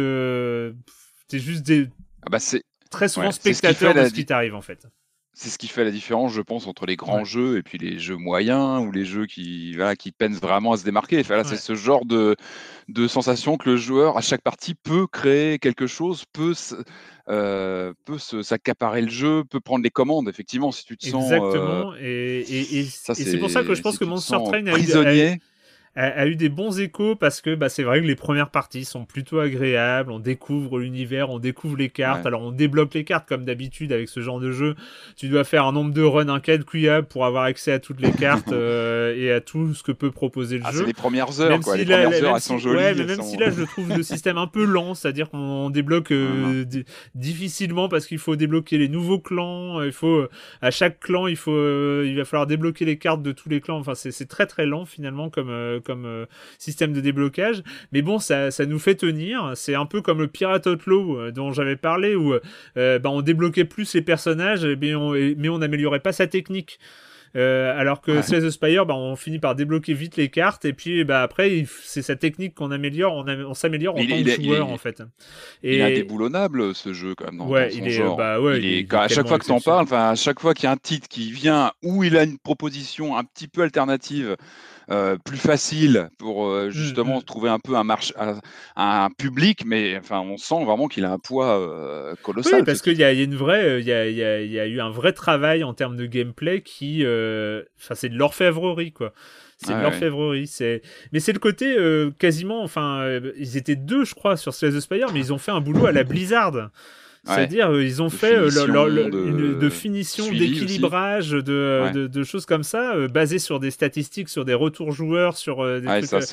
très souvent spectateur de ce qui t'arrive en fait. C'est ce qui fait la différence, je pense, entre les grands jeux et puis les jeux moyens ou les jeux qui peinent vraiment à se démarquer. Enfin, c'est ce genre de sensation que le joueur, à chaque partie, peut créer quelque chose, peut s'accaparer le jeu, peut prendre les commandes, effectivement, si tu te sens... Exactement, et c'est pour ça que je pense que Monster Train a eu des bons échos parce que c'est vrai que les premières parties sont plutôt agréables, on découvre l'univers, on découvre les cartes, alors on débloque les cartes comme d'habitude avec ce genre de jeu, tu dois faire un nombre de runs incalculable pour avoir accès à toutes les cartes et à tout ce que peut proposer le jeu. C'est les premières heures, les premières heures elles sont jolies. Ouais, mais même si là je trouve le système un peu lent, c'est-à-dire qu'on débloque difficilement parce qu'il faut débloquer les nouveaux clans, à chaque clan il va falloir débloquer les cartes de tous les clans, enfin c'est très très lent finalement comme comme système de déblocage. Mais bon, ça nous fait tenir. C'est un peu comme le Pirate Outlaw dont j'avais parlé, où on débloquait plus les personnages, mais on n'améliorait pas sa technique. Alors que Slay the Spire, on finit par débloquer vite les cartes, et puis après, c'est sa technique qu'on améliore, on s'améliore en tant que joueur, en fait. Et il est indéboulonnable, ce jeu, quand même, dans son genre. À chaque fois que t'en parles, à chaque fois qu'il y a un titre qui vient, où il a une proposition un petit peu alternative, plus facile pour justement trouver un peu un public, mais on sent vraiment qu'il a un poids colossal. Oui, parce qu'il y a une vraie, il y a eu un vrai travail en termes de gameplay qui, c'est de l'orfèvrerie, quoi. C'est de l'orfèvrerie. Mais c'est le côté quasiment, ils étaient 2, je crois, sur Slay the Spire, mais ils ont fait un boulot à la Blizzard. C'est-à-dire, ils ont fait de finition, d'équilibrage, de choses comme ça, basées sur des statistiques, sur des retours joueurs, sur des trucs. Ça,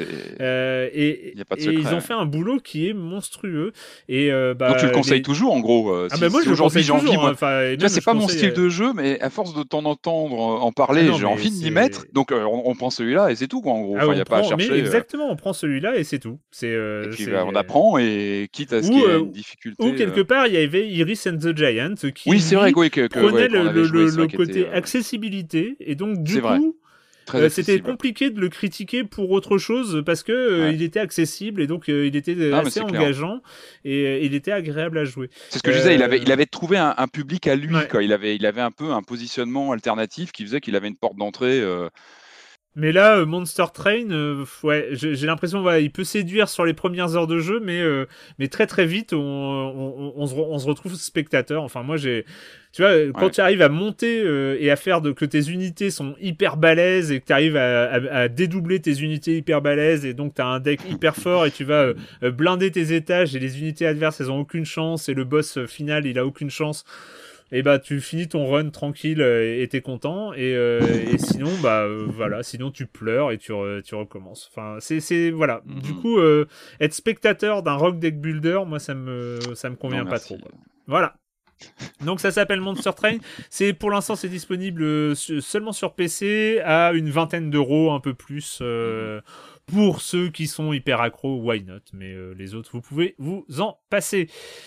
et ils ont fait un boulot qui est monstrueux. Donc tu le conseilles toujours, en gros. Moi, je le conseille toujours. C'est pas mon style de jeu, mais à force de t'en entendre en parler, j'ai envie de m'y mettre. Donc on prend celui-là et c'est tout, quoi, en gros. Il n'y a pas à chercher. Exactement, on prend celui-là et c'est tout. Et puis on apprend, et quitte à ce qu'il y ait une difficulté. Ou quelque part, il y avait Iris and the Giant qui prenait le côté accessibilité, et donc du coup c'était compliqué de le critiquer pour autre chose, parce que il était accessible, et donc il était assez engageant, et il était agréable à jouer. C'est ce que je disais, il avait trouvé un public à lui, quoi. Il avait un peu un positionnement alternatif qui faisait qu'il avait une porte d'entrée. Mais là, Monster Train, j'ai l'impression, il peut séduire sur les premières heures de jeu, mais très très vite, on se retrouve spectateur. Enfin, moi, tu vois, quand tu arrives à monter et à faire que tes unités sont hyper balèzes, et que tu arrives à dédoubler tes unités hyper balèzes, et donc tu as un deck hyper fort, et tu vas blinder tes étages, et les unités adverses, elles ont aucune chance, et le boss final, il a aucune chance. Et tu finis ton run tranquille, et t'es content, et sinon sinon tu pleures et tu recommences. Enfin, c'est voilà. Du coup, être spectateur d'un rock deck builder, moi ça me convient pas trop. Voilà. Donc ça s'appelle Monster Train. Pour l'instant, c'est disponible seulement sur PC à une vingtaine d'euros, un peu plus. Pour ceux qui sont hyper accros, why not? Mais les autres, vous pouvez vous en passer.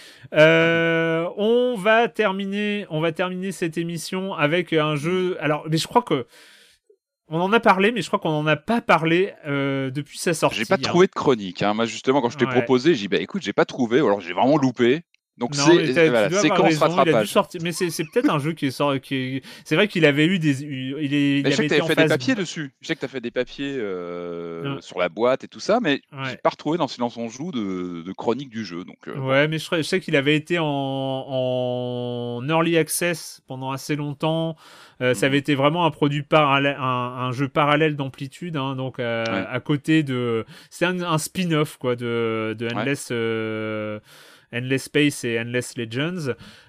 On va terminer cette émission avec un jeu. Alors, mais je crois que on en a parlé, mais je crois qu'on n'en a pas parlé depuis sa sortie. J'ai pas trouvé de chronique. Moi, justement, quand je t'ai proposé, j'ai dit écoute, j'ai pas trouvé, ou alors j'ai vraiment loupé. Donc séquence rattrapage. Mais c'est peut-être un jeu qui est c'est vrai qu'il avait eu des. Je sais que tu avais fait des papiers dessus. Je sais que tu as fait des papiers sur la boîte et tout ça, mais j'ai pas retrouvé dans Silence on joue de chronique du jeu. Donc, mais je sais qu'il avait été en early access pendant assez longtemps. Ça avait été vraiment un produit parallèle, un jeu parallèle d'Amplitude, donc à côté de. C'est un spin-off, quoi, de Endless. Endless Space et Endless Legends,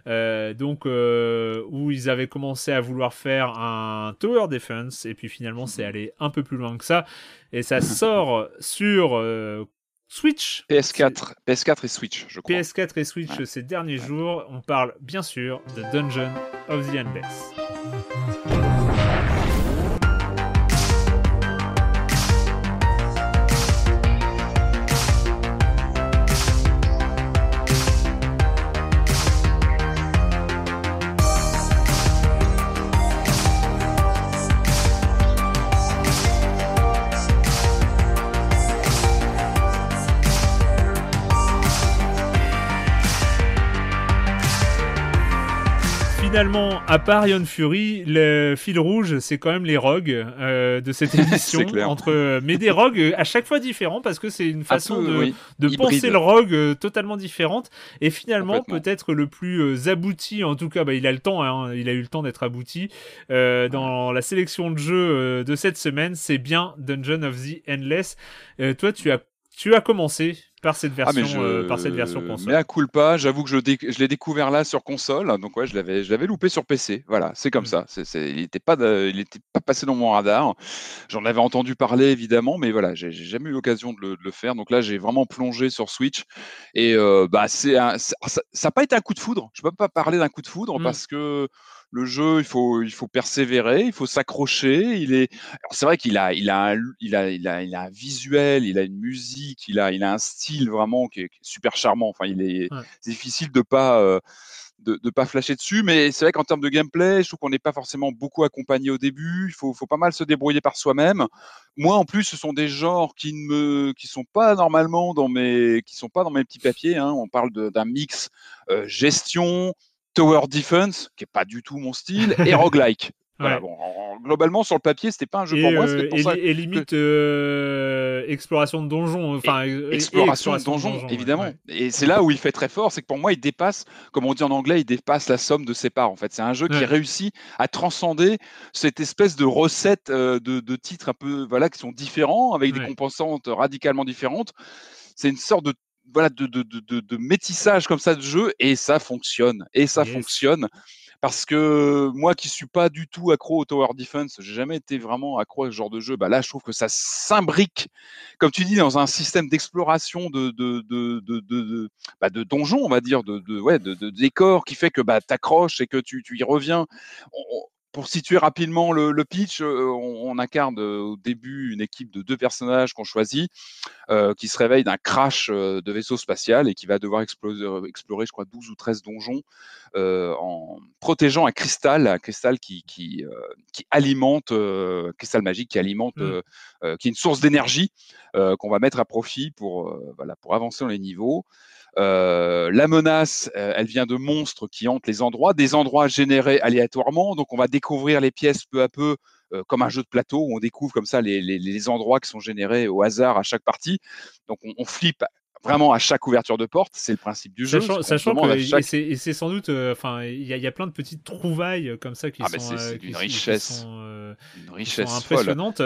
où ils avaient commencé à vouloir faire un Tower Defense, et puis finalement c'est allé un peu plus loin que ça, et ça sort sur Switch. PS4 et Switch, je crois. PS4 et Switch ces derniers jours. On parle bien sûr de Dungeon of the Endless. Finalement, à part Ion Fury, le fil rouge, c'est quand même les rogues de cette édition. Mais des rogues à chaque fois différents, parce que c'est une façon de penser le rogue totalement différente. Et finalement, peut-être le plus abouti, en tout cas, il a le temps, il a eu le temps d'être abouti dans la sélection de jeux de cette semaine, c'est bien Dungeon of the Endless. Toi, tu as commencé par cette version, console. Mais à culpa, j'avoue que je l'ai découvert là sur console, donc je l'avais loupé sur PC. Voilà, c'est comme ça. Il n'était pas passé dans mon radar. J'en avais entendu parler évidemment, mais voilà, j'ai jamais eu l'occasion de le faire. Donc là, j'ai vraiment plongé sur Switch, et ça n'a pas été un coup de foudre. Je peux pas parler d'un coup de foudre parce que Le jeu, il faut persévérer, il faut s'accrocher. Alors, c'est vrai qu'il a, il a un visuel, il a une musique, il a un style vraiment qui est super charmant. Enfin, c'est difficile de pas de pas flasher dessus, mais c'est vrai qu'en termes de gameplay, je trouve qu'on n'est pas forcément beaucoup accompagné au début. Il faut pas mal se débrouiller par soi-même. Moi, en plus, ce sont des genres qui sont pas normalement qui sont pas dans mes petits papiers. Hein. On parle d'un mix gestion, tower defense, qui est pas du tout mon style, et roguelike. Voilà, bon, globalement, sur le papier, c'était pas un jeu pour moi. C'est pour ça et limite exploration de donjons. Exploration de donjons, évidemment. Ouais. Et c'est là où il fait très fort, c'est que pour moi, il dépasse, comme on dit en anglais, il dépasse la somme de ses parts. En fait, c'est un jeu qui réussit à transcender cette espèce de recette de titres un peu, voilà, qui sont différents, avec des composantes radicalement différentes. C'est une sorte de métissage comme ça de jeu, et ça fonctionne. Fonctionne. Parce que moi qui suis pas du tout accro au Tower Defense, j'ai jamais été vraiment accro à ce genre de jeu. Bah là, je trouve que ça s'imbrique, comme tu dis, dans un système d'exploration de donjons, on va dire, de décors qui fait que t'accroches et que tu y reviens. Pour situer rapidement le pitch, on incarne au début une équipe de 2 personnages qu'on choisit, qui se réveille d'un crash de vaisseau spatial et qui va devoir explorer, je crois, 12 ou 13 donjons en protégeant un cristal qui alimente, cristal magique qui alimente, qui est une source d'énergie qu'on va mettre à profit pour avancer dans les niveaux. La menace, elle vient de monstres qui hantent des endroits générés aléatoirement. Donc, on va découvrir les pièces peu à peu, comme un jeu de plateau où on découvre comme ça les endroits qui sont générés au hasard à chaque partie. Donc, on flippe vraiment à chaque ouverture de porte. C'est le principe du jeu. Sachant que c'est sans doute, il y a plein de petites trouvailles comme ça qui sont une richesse impressionnantes.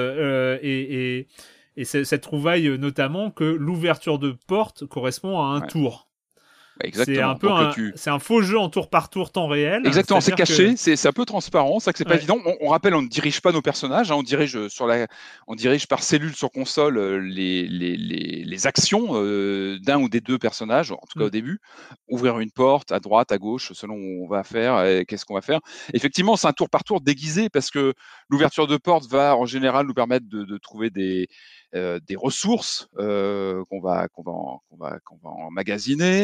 Et cette trouvaille, notamment, que l'ouverture de porte correspond à un tour. Exactement. C'est un faux jeu en tour par tour temps réel. Exactement, c'est caché, c'est un peu transparent, c'est que c'est pas évident. On rappelle, on ne dirige pas nos personnages, hein, on dirige par cellule sur console les actions d'un ou des 2 personnages, en tout cas au début. Ouvrir une porte à droite, à gauche, selon où on va faire, et qu'est-ce qu'on va faire. Effectivement, c'est un tour par tour déguisé parce que l'ouverture de porte va en général nous permettre de trouver des ressources qu'on va emmagasiner.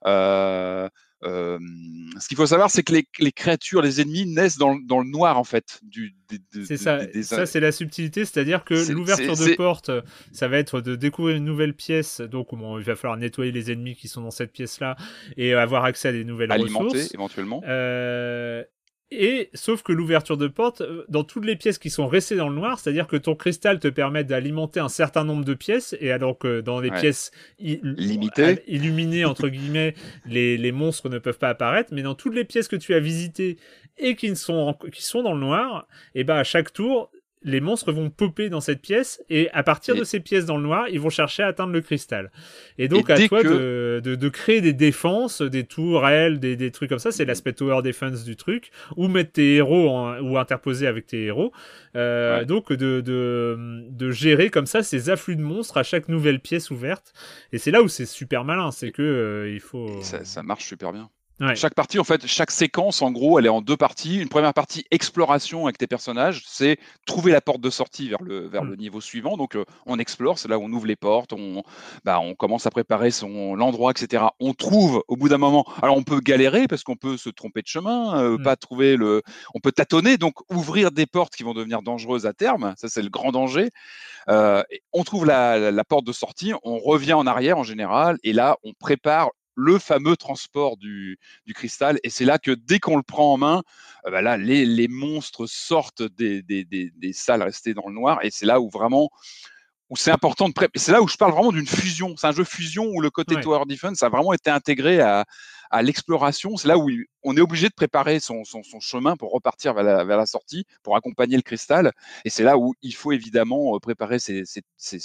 Ce qu'il faut savoir, c'est que les créatures, les ennemis naissent dans le noir en fait. C'est ça. Ça, c'est la subtilité, c'est-à-dire que l'ouverture de porte, ça va être de découvrir une nouvelle pièce. Donc, il va falloir nettoyer les ennemis qui sont dans cette pièce-là et avoir accès à des nouvelles ressources. Éventuellement. Et sauf que l'ouverture de porte, dans toutes les pièces qui sont restées dans le noir, c'est-à-dire que ton cristal te permet d'alimenter un certain nombre de pièces, et alors que dans les pièces limitées, illuminées entre guillemets, les monstres ne peuvent pas apparaître, mais dans toutes les pièces que tu as visitées et qui sont dans le noir, et à chaque tour, les monstres vont popper dans cette pièce, et à partir de ces pièces dans le noir, ils vont chercher à atteindre le cristal. Et donc, à toi de créer des défenses, des tourelles, des trucs comme ça, c'est l'aspect tower defense du truc, ou mettre tes héros, ou interposer avec tes héros. Donc, de gérer comme ça ces afflux de monstres à chaque nouvelle pièce ouverte. Et c'est là où c'est super malin, c'est que il faut... Ça marche super bien. Chaque partie, en fait, chaque séquence, en gros, elle est en 2 parties. Une première partie, exploration avec tes personnages, c'est trouver la porte de sortie vers le niveau suivant. Donc, on explore, c'est là où on ouvre les portes, on commence à préparer l'endroit, etc. On trouve, au bout d'un moment, alors on peut galérer parce qu'on peut se tromper de chemin, pas trouver on peut tâtonner, donc ouvrir des portes qui vont devenir dangereuses à terme. Ça, c'est le grand danger. On trouve la porte de sortie, on revient en arrière en général, et là, on prépare le fameux transport du cristal, et c'est là que dès qu'on le prend en main, là les monstres sortent des salles restées dans le noir, et c'est là où vraiment c'est important c'est là où je parle vraiment d'une fusion. C'est un jeu fusion où le côté Tower Defense a vraiment été intégré à l'exploration. C'est là où on est obligé de préparer son chemin pour repartir vers la sortie, pour accompagner le cristal. Et c'est là où il faut évidemment préparer ces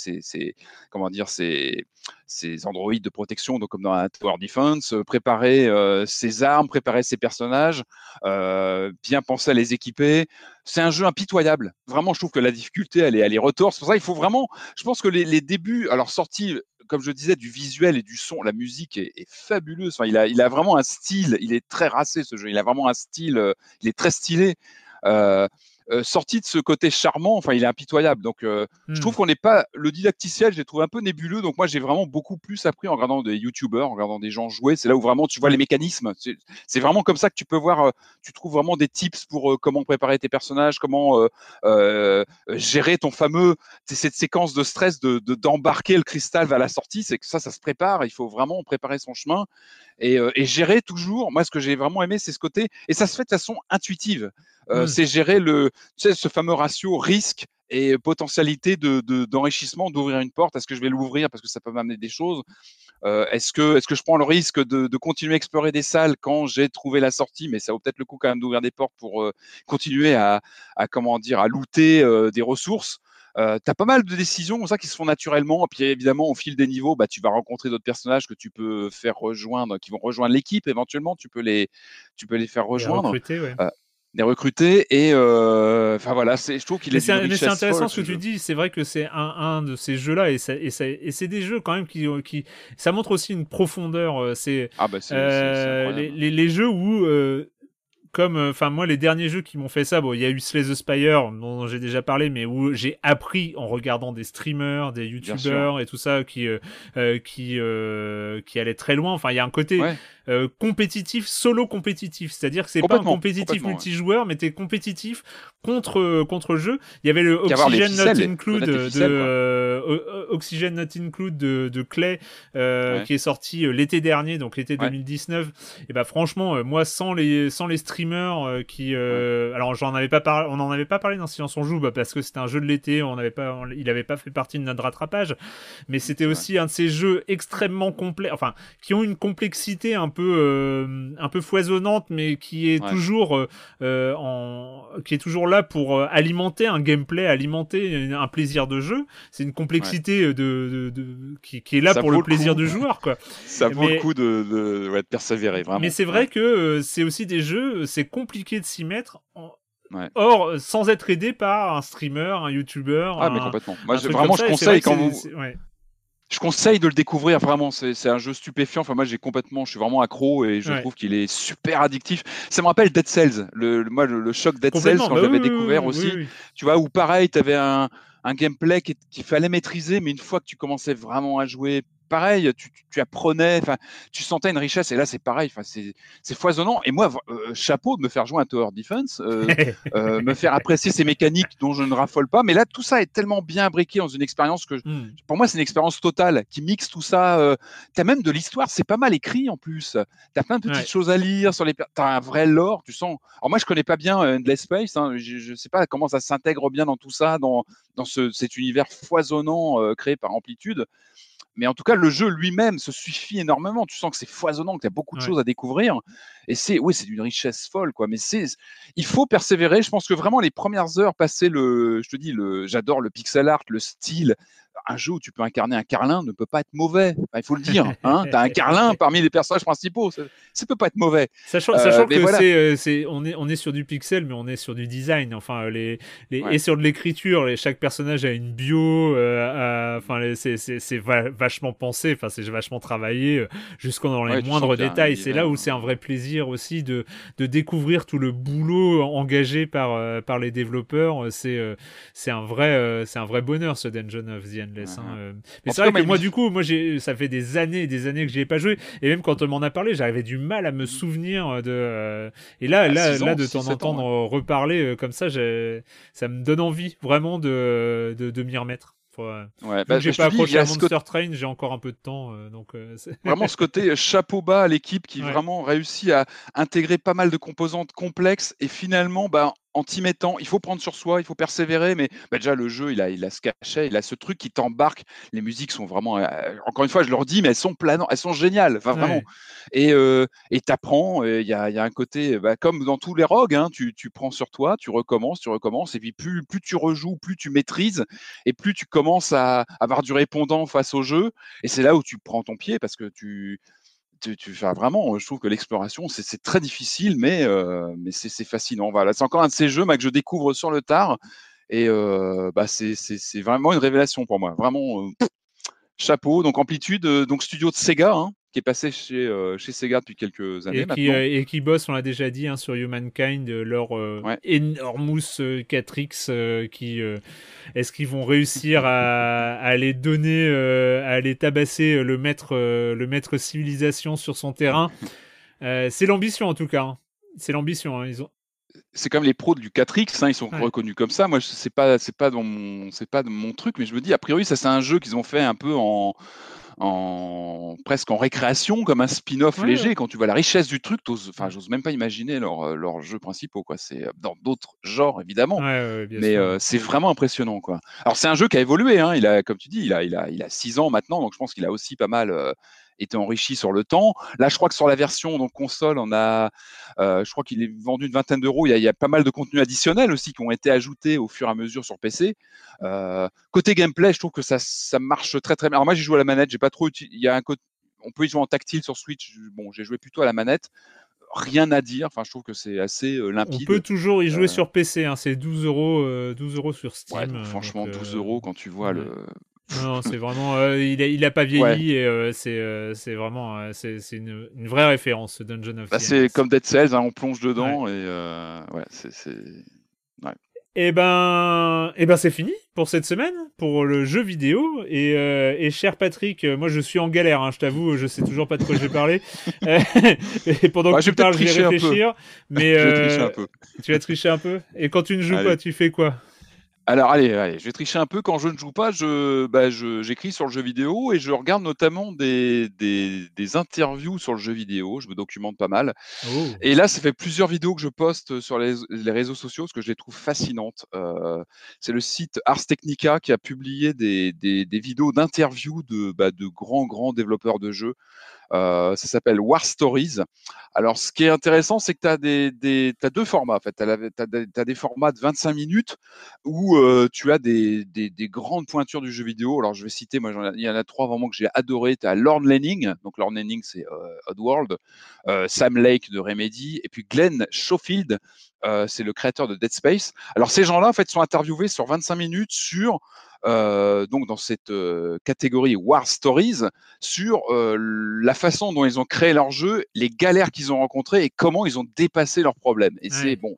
androïdes de protection, donc comme dans un Tower Defense, préparer ses armes, préparer ses personnages, bien penser à les équiper. C'est un jeu impitoyable. Vraiment, je trouve que la difficulté, elle est retorse. C'est pour ça qu'il faut vraiment... Je pense que les débuts, alors sortis comme je disais, du visuel et du son. La musique est fabuleuse. Enfin, il a vraiment un style. Il est très racé ce jeu. Il a vraiment un style. Il est très stylé. Euh, Sorti de ce côté charmant, enfin, il est impitoyable. Donc, je trouve qu'on n'est pas. Le didacticiel, je l'ai trouvé un peu nébuleux. Donc, moi, j'ai vraiment beaucoup plus appris en regardant des YouTubers, en regardant des gens jouer. C'est là où vraiment tu vois les mécanismes. C'est vraiment comme ça que tu peux voir. Tu trouves vraiment des tips pour comment préparer tes personnages, comment gérer ton fameux. Cette séquence de stress d'embarquer le cristal vers la sortie. C'est que ça se prépare. Il faut vraiment préparer son chemin et gérer toujours. Moi, ce que j'ai vraiment aimé, c'est ce côté. Et ça se fait de façon intuitive. C'est gérer ce fameux ratio risque et potentialité d'enrichissement, d'ouvrir une porte. Est-ce que je vais l'ouvrir parce que ça peut m'amener des choses? Est-ce que je prends le risque de continuer à explorer des salles quand j'ai trouvé la sortie, mais ça vaut peut-être le coup quand même d'ouvrir des portes pour continuer à looter des ressources. T'as pas mal de décisions comme ça qui se font naturellement, et puis évidemment au fil des niveaux, tu vas rencontrer d'autres personnages que tu peux faire rejoindre, qui vont rejoindre l'équipe éventuellement. Tu peux les faire rejoindre. Recruter, ouais. Les recruter et enfin voilà, je trouve qu'il est d'une richesse c'est intéressant folle, ce que ce tu jeu. dis. C'est vrai que c'est un de ces jeux-là et c'est des jeux quand même qui ça montre aussi une profondeur. C'est incroyable. les jeux où comme enfin moi les derniers jeux qui m'ont fait ça, bon il y a eu Slay the Spire dont j'ai déjà parlé, mais où j'ai appris en regardant des streamers, des youtubeurs et tout ça qui allaient très loin. Enfin il y a un côté compétitif, solo compétitif, c'est-à-dire que c'est pas un compétitif multijoueur, mais t'es compétitif contre le jeu. Il y avait le Oxygen Not Include Oxygen Not Include de Clay qui est sorti l'été dernier, donc l'été 2019. Et bah franchement moi sans les streamers qui alors on n'en avait pas parlé dans Silence on joue parce que c'était un jeu de l'été, il avait pas fait partie de notre rattrapage, mais c'était aussi un de ces jeux extrêmement complets, enfin qui ont une complexité un peu foisonnante, mais qui est toujours là pour alimenter un gameplay, alimenter un plaisir de jeu. C'est une complexité qui est là pour le plaisir du joueur, quoi. Ça vaut le coup de persévérer vraiment. Mais c'est vrai que c'est aussi des jeux, c'est compliqué de s'y mettre. Or, sans être aidé par un streamer, un youtubeur. Mais complètement. Moi, vraiment, je conseille quand vous. Je conseille de le découvrir vraiment. C'est un jeu stupéfiant. Enfin, moi, je suis vraiment accro et je trouve qu'il est super addictif. Ça me rappelle Dead Cells. Le choc Dead Cells quand j'avais découvert aussi. Tu vois, où pareil, tu avais un gameplay qu'il fallait maîtriser, mais une fois que tu commençais vraiment à jouer, pareil, tu apprenais, enfin, tu sentais une richesse. Et là, c'est pareil, enfin, c'est foisonnant. Et moi, chapeau de me faire jouer à Tower Defense, me faire apprécier ces mécaniques dont je ne raffole pas. Mais là, tout ça est tellement bien imbriqué dans une expérience que, pour moi, c'est une expérience totale qui mixe tout ça. T'as même de l'histoire, c'est pas mal écrit en plus. T'as plein de petites choses à lire sur t'as un vrai lore, tu sens. Alors moi, je connais pas bien Endless Space. Hein, je sais pas comment ça s'intègre bien dans tout ça, dans cet univers foisonnant créé par Amplitude. Mais en tout cas, le jeu lui-même se suffit énormément. Tu sens que c'est foisonnant, qu'il y a beaucoup de choses à découvrir. Et c'est d'une richesse folle, quoi. Mais il faut persévérer. Je pense que vraiment, les premières heures passées, j'adore le pixel art, le style. Un jeu où tu peux incarner un carlin ne peut pas être mauvais. Enfin, il faut le dire. Hein. Tu as un carlin parmi les personnages principaux. Ça peut pas être mauvais. Sachant que voilà. On est sur du pixel, mais on est sur du design. Enfin, et sur de l'écriture. Chaque personnage a une bio. C'est vachement pensé. Enfin, c'est vachement travaillé dans les moindres détails. C'est là où c'est un vrai plaisir aussi de découvrir tout le boulot engagé par les développeurs. C'est un vrai bonheur, ce Dungeon of the Endless. Mais c'est vrai que moi, du coup, ça fait des années et des années que j'y ai pas joué. Et même quand on m'en a parlé, j'avais du mal à me souvenir de. Et là, de t'en entendre reparler comme ça, ça me donne envie vraiment de m'y remettre. J'ai pas approché à Monster Train, j'ai encore un peu de temps. Vraiment ce côté chapeau bas à l'équipe qui vraiment réussit à intégrer pas mal de composantes complexes et finalement, en t'y mettant, il faut prendre sur soi, il faut persévérer, mais déjà le jeu, il a ce cachet, il a ce truc qui t'embarque. Les musiques sont vraiment, encore une fois, je leur dis, mais elles sont planantes, elles sont géniales, enfin vraiment. Et t'apprends, il y a un côté, comme dans tous les rogues, hein, tu prends sur toi, tu recommences, et puis plus tu rejoues, plus tu maîtrises, et plus tu commences à avoir du répondant face au jeu, et c'est là où tu prends ton pied parce que vraiment, je trouve que l'exploration, c'est très difficile, mais c'est fascinant. Voilà, c'est encore un de ces jeux que je découvre sur le tard, et c'est vraiment une révélation pour moi. Vraiment, chapeau. Donc Amplitude, donc studio de Sega, hein, qui est passé chez Sega depuis quelques années maintenant. Et qui bosse, on l'a déjà dit, hein, sur Humankind, leur Enormous 4X, est-ce qu'ils vont réussir à les donner, à les tabasser le maître civilisation sur son terrain. C'est l'ambition en tout cas. Hein. C'est l'ambition. Hein. C'est comme les pros du 4X, hein, ils sont reconnus comme ça. Moi, c'est pas de mon truc, mais je me dis, a priori, ça c'est un jeu qu'ils ont fait un peu presque en récréation, comme un spin-off léger. Quand tu vois la richesse du truc, j'ose même pas imaginer leurs jeux principaux, quoi. C'est dans d'autres genres, évidemment, mais c'est vraiment impressionnant, quoi. Alors c'est un jeu qui a évolué, hein. Il a, comme tu dis, il a 6 ans maintenant, donc je pense qu'il a aussi pas mal été enrichi sur le temps. Là, je crois que sur la version donc console, on a, je crois qu'il est vendu une vingtaine d'euros. Il y a pas mal de contenus additionnels aussi qui ont été ajoutés au fur et à mesure sur PC. Côté gameplay, je trouve que ça marche très très bien. Alors moi, j'ai joué à la manette, j'ai pas trop on peut y jouer en tactile sur Switch. Bon, j'ai joué plutôt à la manette. Rien à dire. Enfin, je trouve que c'est assez limpide. On peut toujours y jouer sur PC. Hein. C'est 12 € sur Steam. Ouais, donc, franchement, 12 € quand tu vois le. Non, c'est vraiment. Il a pas vieilli et c'est vraiment. C'est une vraie référence, ce Dungeon of Fiends. C'est comme Dead Cells, hein, on plonge dedans et c'est. Ouais. Et ben c'est fini pour cette semaine, pour le jeu vidéo. Et cher Patrick, moi je suis en galère, hein, je t'avoue, je sais toujours pas de quoi je vais parler. Et pendant que tu parles, je vais réfléchir. Mais je vais tricher un peu. Tu vas tricher un peu. Et quand tu ne joues pas, tu fais quoi ? Alors allez, je vais tricher un peu. Quand je ne joue pas, j'écris sur le jeu vidéo et je regarde notamment des interviews sur le jeu vidéo. Je me documente pas mal. Oh. Et là, ça fait plusieurs vidéos que je poste sur les réseaux sociaux parce que je les trouve fascinantes. C'est le site Ars Technica qui a publié des vidéos d'interviews de grands développeurs de jeux. Ça s'appelle War Stories. Alors, ce qui est intéressant, c'est que tu as deux formats. En fait, tu as des formats de 25 minutes où tu as des grandes pointures du jeu vidéo. Alors, je vais citer, moi, il y en a 3 vraiment que j'ai adoré. Tu as Lorne Lanning. Donc, Lorne Lanning, c'est Oddworld. Sam Lake de Remedy. Et puis, Glenn Schofield, c'est le créateur de Dead Space. Alors, ces gens-là, en fait, sont interviewés sur 25 minutes sur donc dans cette catégorie War Stories sur la façon dont ils ont créé leur jeu, les galères qu'ils ont rencontrées et comment ils ont dépassé leurs problèmes. Et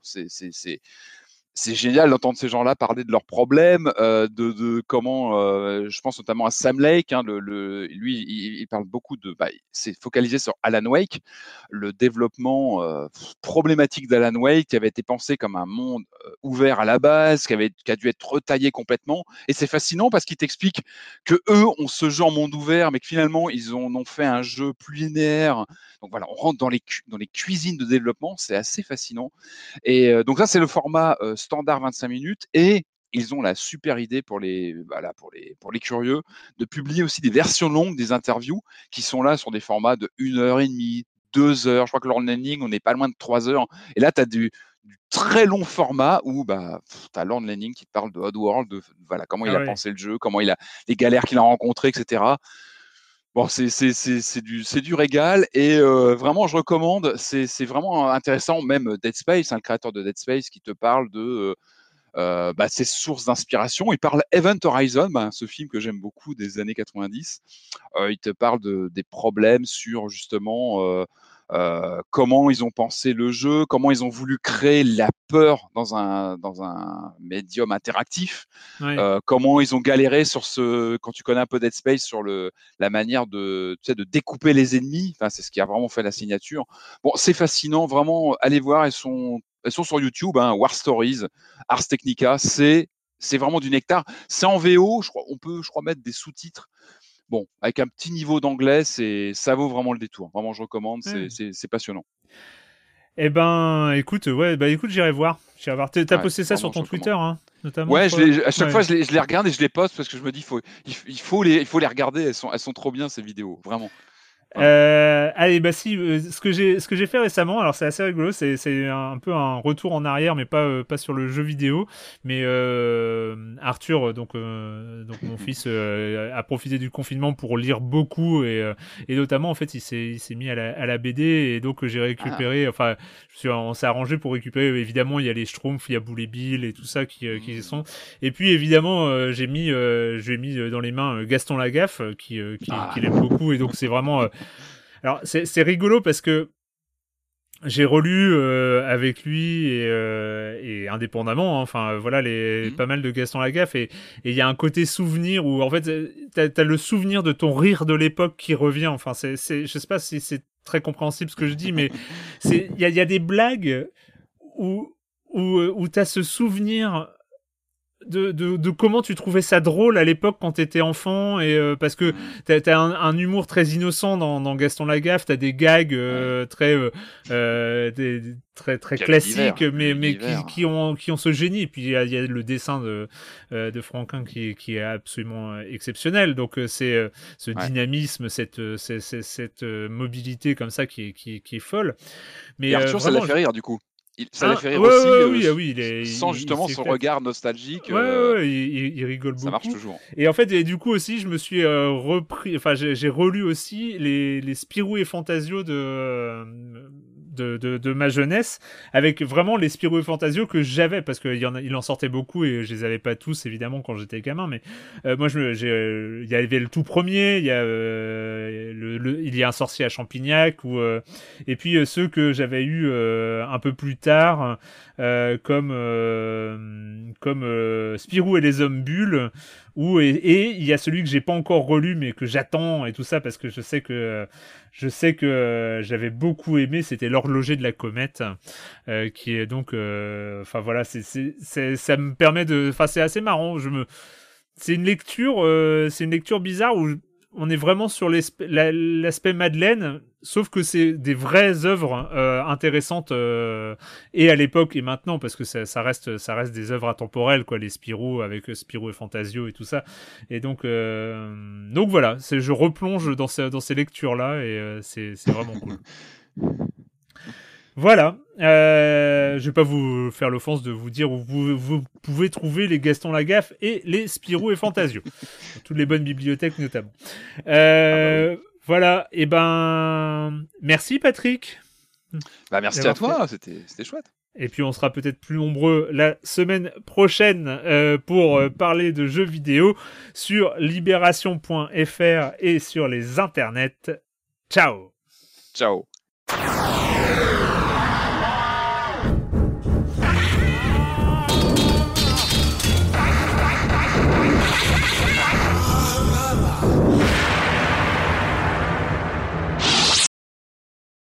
c'est génial d'entendre ces gens-là parler de leurs problèmes, de comment, je pense notamment à Sam Lake, hein, lui, il parle beaucoup c'est focalisé sur Alan Wake, le développement problématique d'Alan Wake qui avait été pensé comme un monde ouvert à la base, qui a dû être retaillé complètement. Et c'est fascinant parce qu'il t'explique que eux ont ce jeu en monde ouvert, mais que finalement ils ont fait un jeu plus linéaire. Donc voilà, on rentre dans les cuisines de développement, c'est assez fascinant. Et donc ça, c'est le format standard 25 minutes. Et ils ont la super idée pour les curieux de publier aussi des versions longues des interviews qui sont là sur des formats de 1h30, 2 heures. Je crois que Lorne Lanning, on n'est pas loin de 3 heures. Et là, tu as du très long format où tu as Lorne Lanning qui te parle de Oddworld, comment il a pensé le jeu, comment les galères qu'il a rencontrées, etc. Bon, c'est du régal et vraiment je recommande. C'est vraiment intéressant. Même Dead Space, hein, le créateur de Dead Space, qui te parle de ses sources d'inspiration. Il parle Event Horizon, ce film que j'aime beaucoup des années 90. Il te parle des problèmes sur justement comment ils ont pensé le jeu, comment ils ont voulu créer la peur dans un médium interactif, comment ils ont galéré sur quand tu connais un peu Dead Space, sur la manière de découper les ennemis. Enfin, c'est ce qui a vraiment fait la signature. Bon, c'est fascinant, vraiment, allez voir, elles sont sur YouTube, hein, War Stories, Ars Technica, c'est vraiment du nectar. C'est en VO, on peut mettre des sous-titres. Bon, avec un petit niveau d'anglais, ça vaut vraiment le détour. Vraiment, je recommande, c'est passionnant. Eh ben, écoute, j'irai voir. T'as posté ça sur ton Twitter, hein, notamment. Ouais, à chaque fois, je les regarde et je les poste parce que je me dis, il faut les regarder. Elles sont trop bien, ces vidéos, vraiment. Allez, ce que j'ai fait récemment, alors c'est assez rigolo, c'est un peu un retour en arrière, mais pas sur le jeu vidéo, mais Arthur, donc mon fils, a profité du confinement pour lire beaucoup et notamment en fait il s'est mis à la BD et donc j'ai récupéré, enfin on s'est arrangé pour récupérer, évidemment il y a les Schtroumpfs, il y a Boule et Bill et tout ça qui y sont, et puis évidemment je lui ai mis dans les mains Gaston Lagaffe qui l'aime beaucoup, et donc c'est vraiment alors c'est rigolo parce que j'ai relu avec lui et indépendamment, hein, enfin voilà pas mal de Gaston Lagaffe, et il y a un côté souvenir où en fait t'as le souvenir de ton rire de l'époque qui revient. Enfin c'est je sais pas si c'est très compréhensible ce que je dis, mais il y a des blagues où t'as ce souvenir de comment tu trouvais ça drôle à l'époque quand t'étais enfant, et parce que t'as un humour très innocent dans Gaston Lagaffe, t'as des gags très classiques, mais qui ont ce génie. Et puis il y a le dessin de Franquin qui est absolument exceptionnel. Donc c'est ce dynamisme, cette mobilité comme ça qui est folle. Mais et Arthur, ça l'a fait rire du coup. Ça l'a fait rire aussi, sans justement son regard nostalgique. Il rigole beaucoup. Ça marche toujours. Et en fait, du coup aussi, je me suis repris, enfin j'ai relu aussi les Spirou et Fantasio de ma jeunesse, avec vraiment les Spirou et Fantasio que j'avais, parce qu'il en sortait beaucoup et je les avais pas tous évidemment quand j'étais gamin, mais moi il y avait le tout premier, il y a il y a un sorcier à Champignac, et puis ceux que j'avais eu un peu plus tard, comme Spirou et les hommes bulles, et il y a celui que j'ai pas encore relu mais que j'attends et tout ça, parce que je sais que j'avais beaucoup aimé, c'était L'horloger de la comète, qui est donc enfin voilà, ça me permet de, enfin c'est assez marrant, c'est une lecture bizarre où on est vraiment sur l'aspect Madeleine, sauf que c'est des vraies œuvres intéressantes, et à l'époque et maintenant, parce que ça reste des œuvres intemporelles, quoi, les Spirou, avec Spirou et Fantasio et tout ça. Et donc voilà, je replonge dans ces lectures-là, et c'est vraiment cool. Voilà, je vais pas vous faire l'offense de vous dire où vous pouvez trouver les Gaston Lagaffe et les Spirou et Fantasio, dans toutes les bonnes bibliothèques notamment. Voilà, et merci Patrick. Merci à toi, c'était chouette. Et puis on sera peut-être plus nombreux la semaine prochaine pour parler de jeux vidéo sur libération.fr et sur les internets. Ciao. Ciao.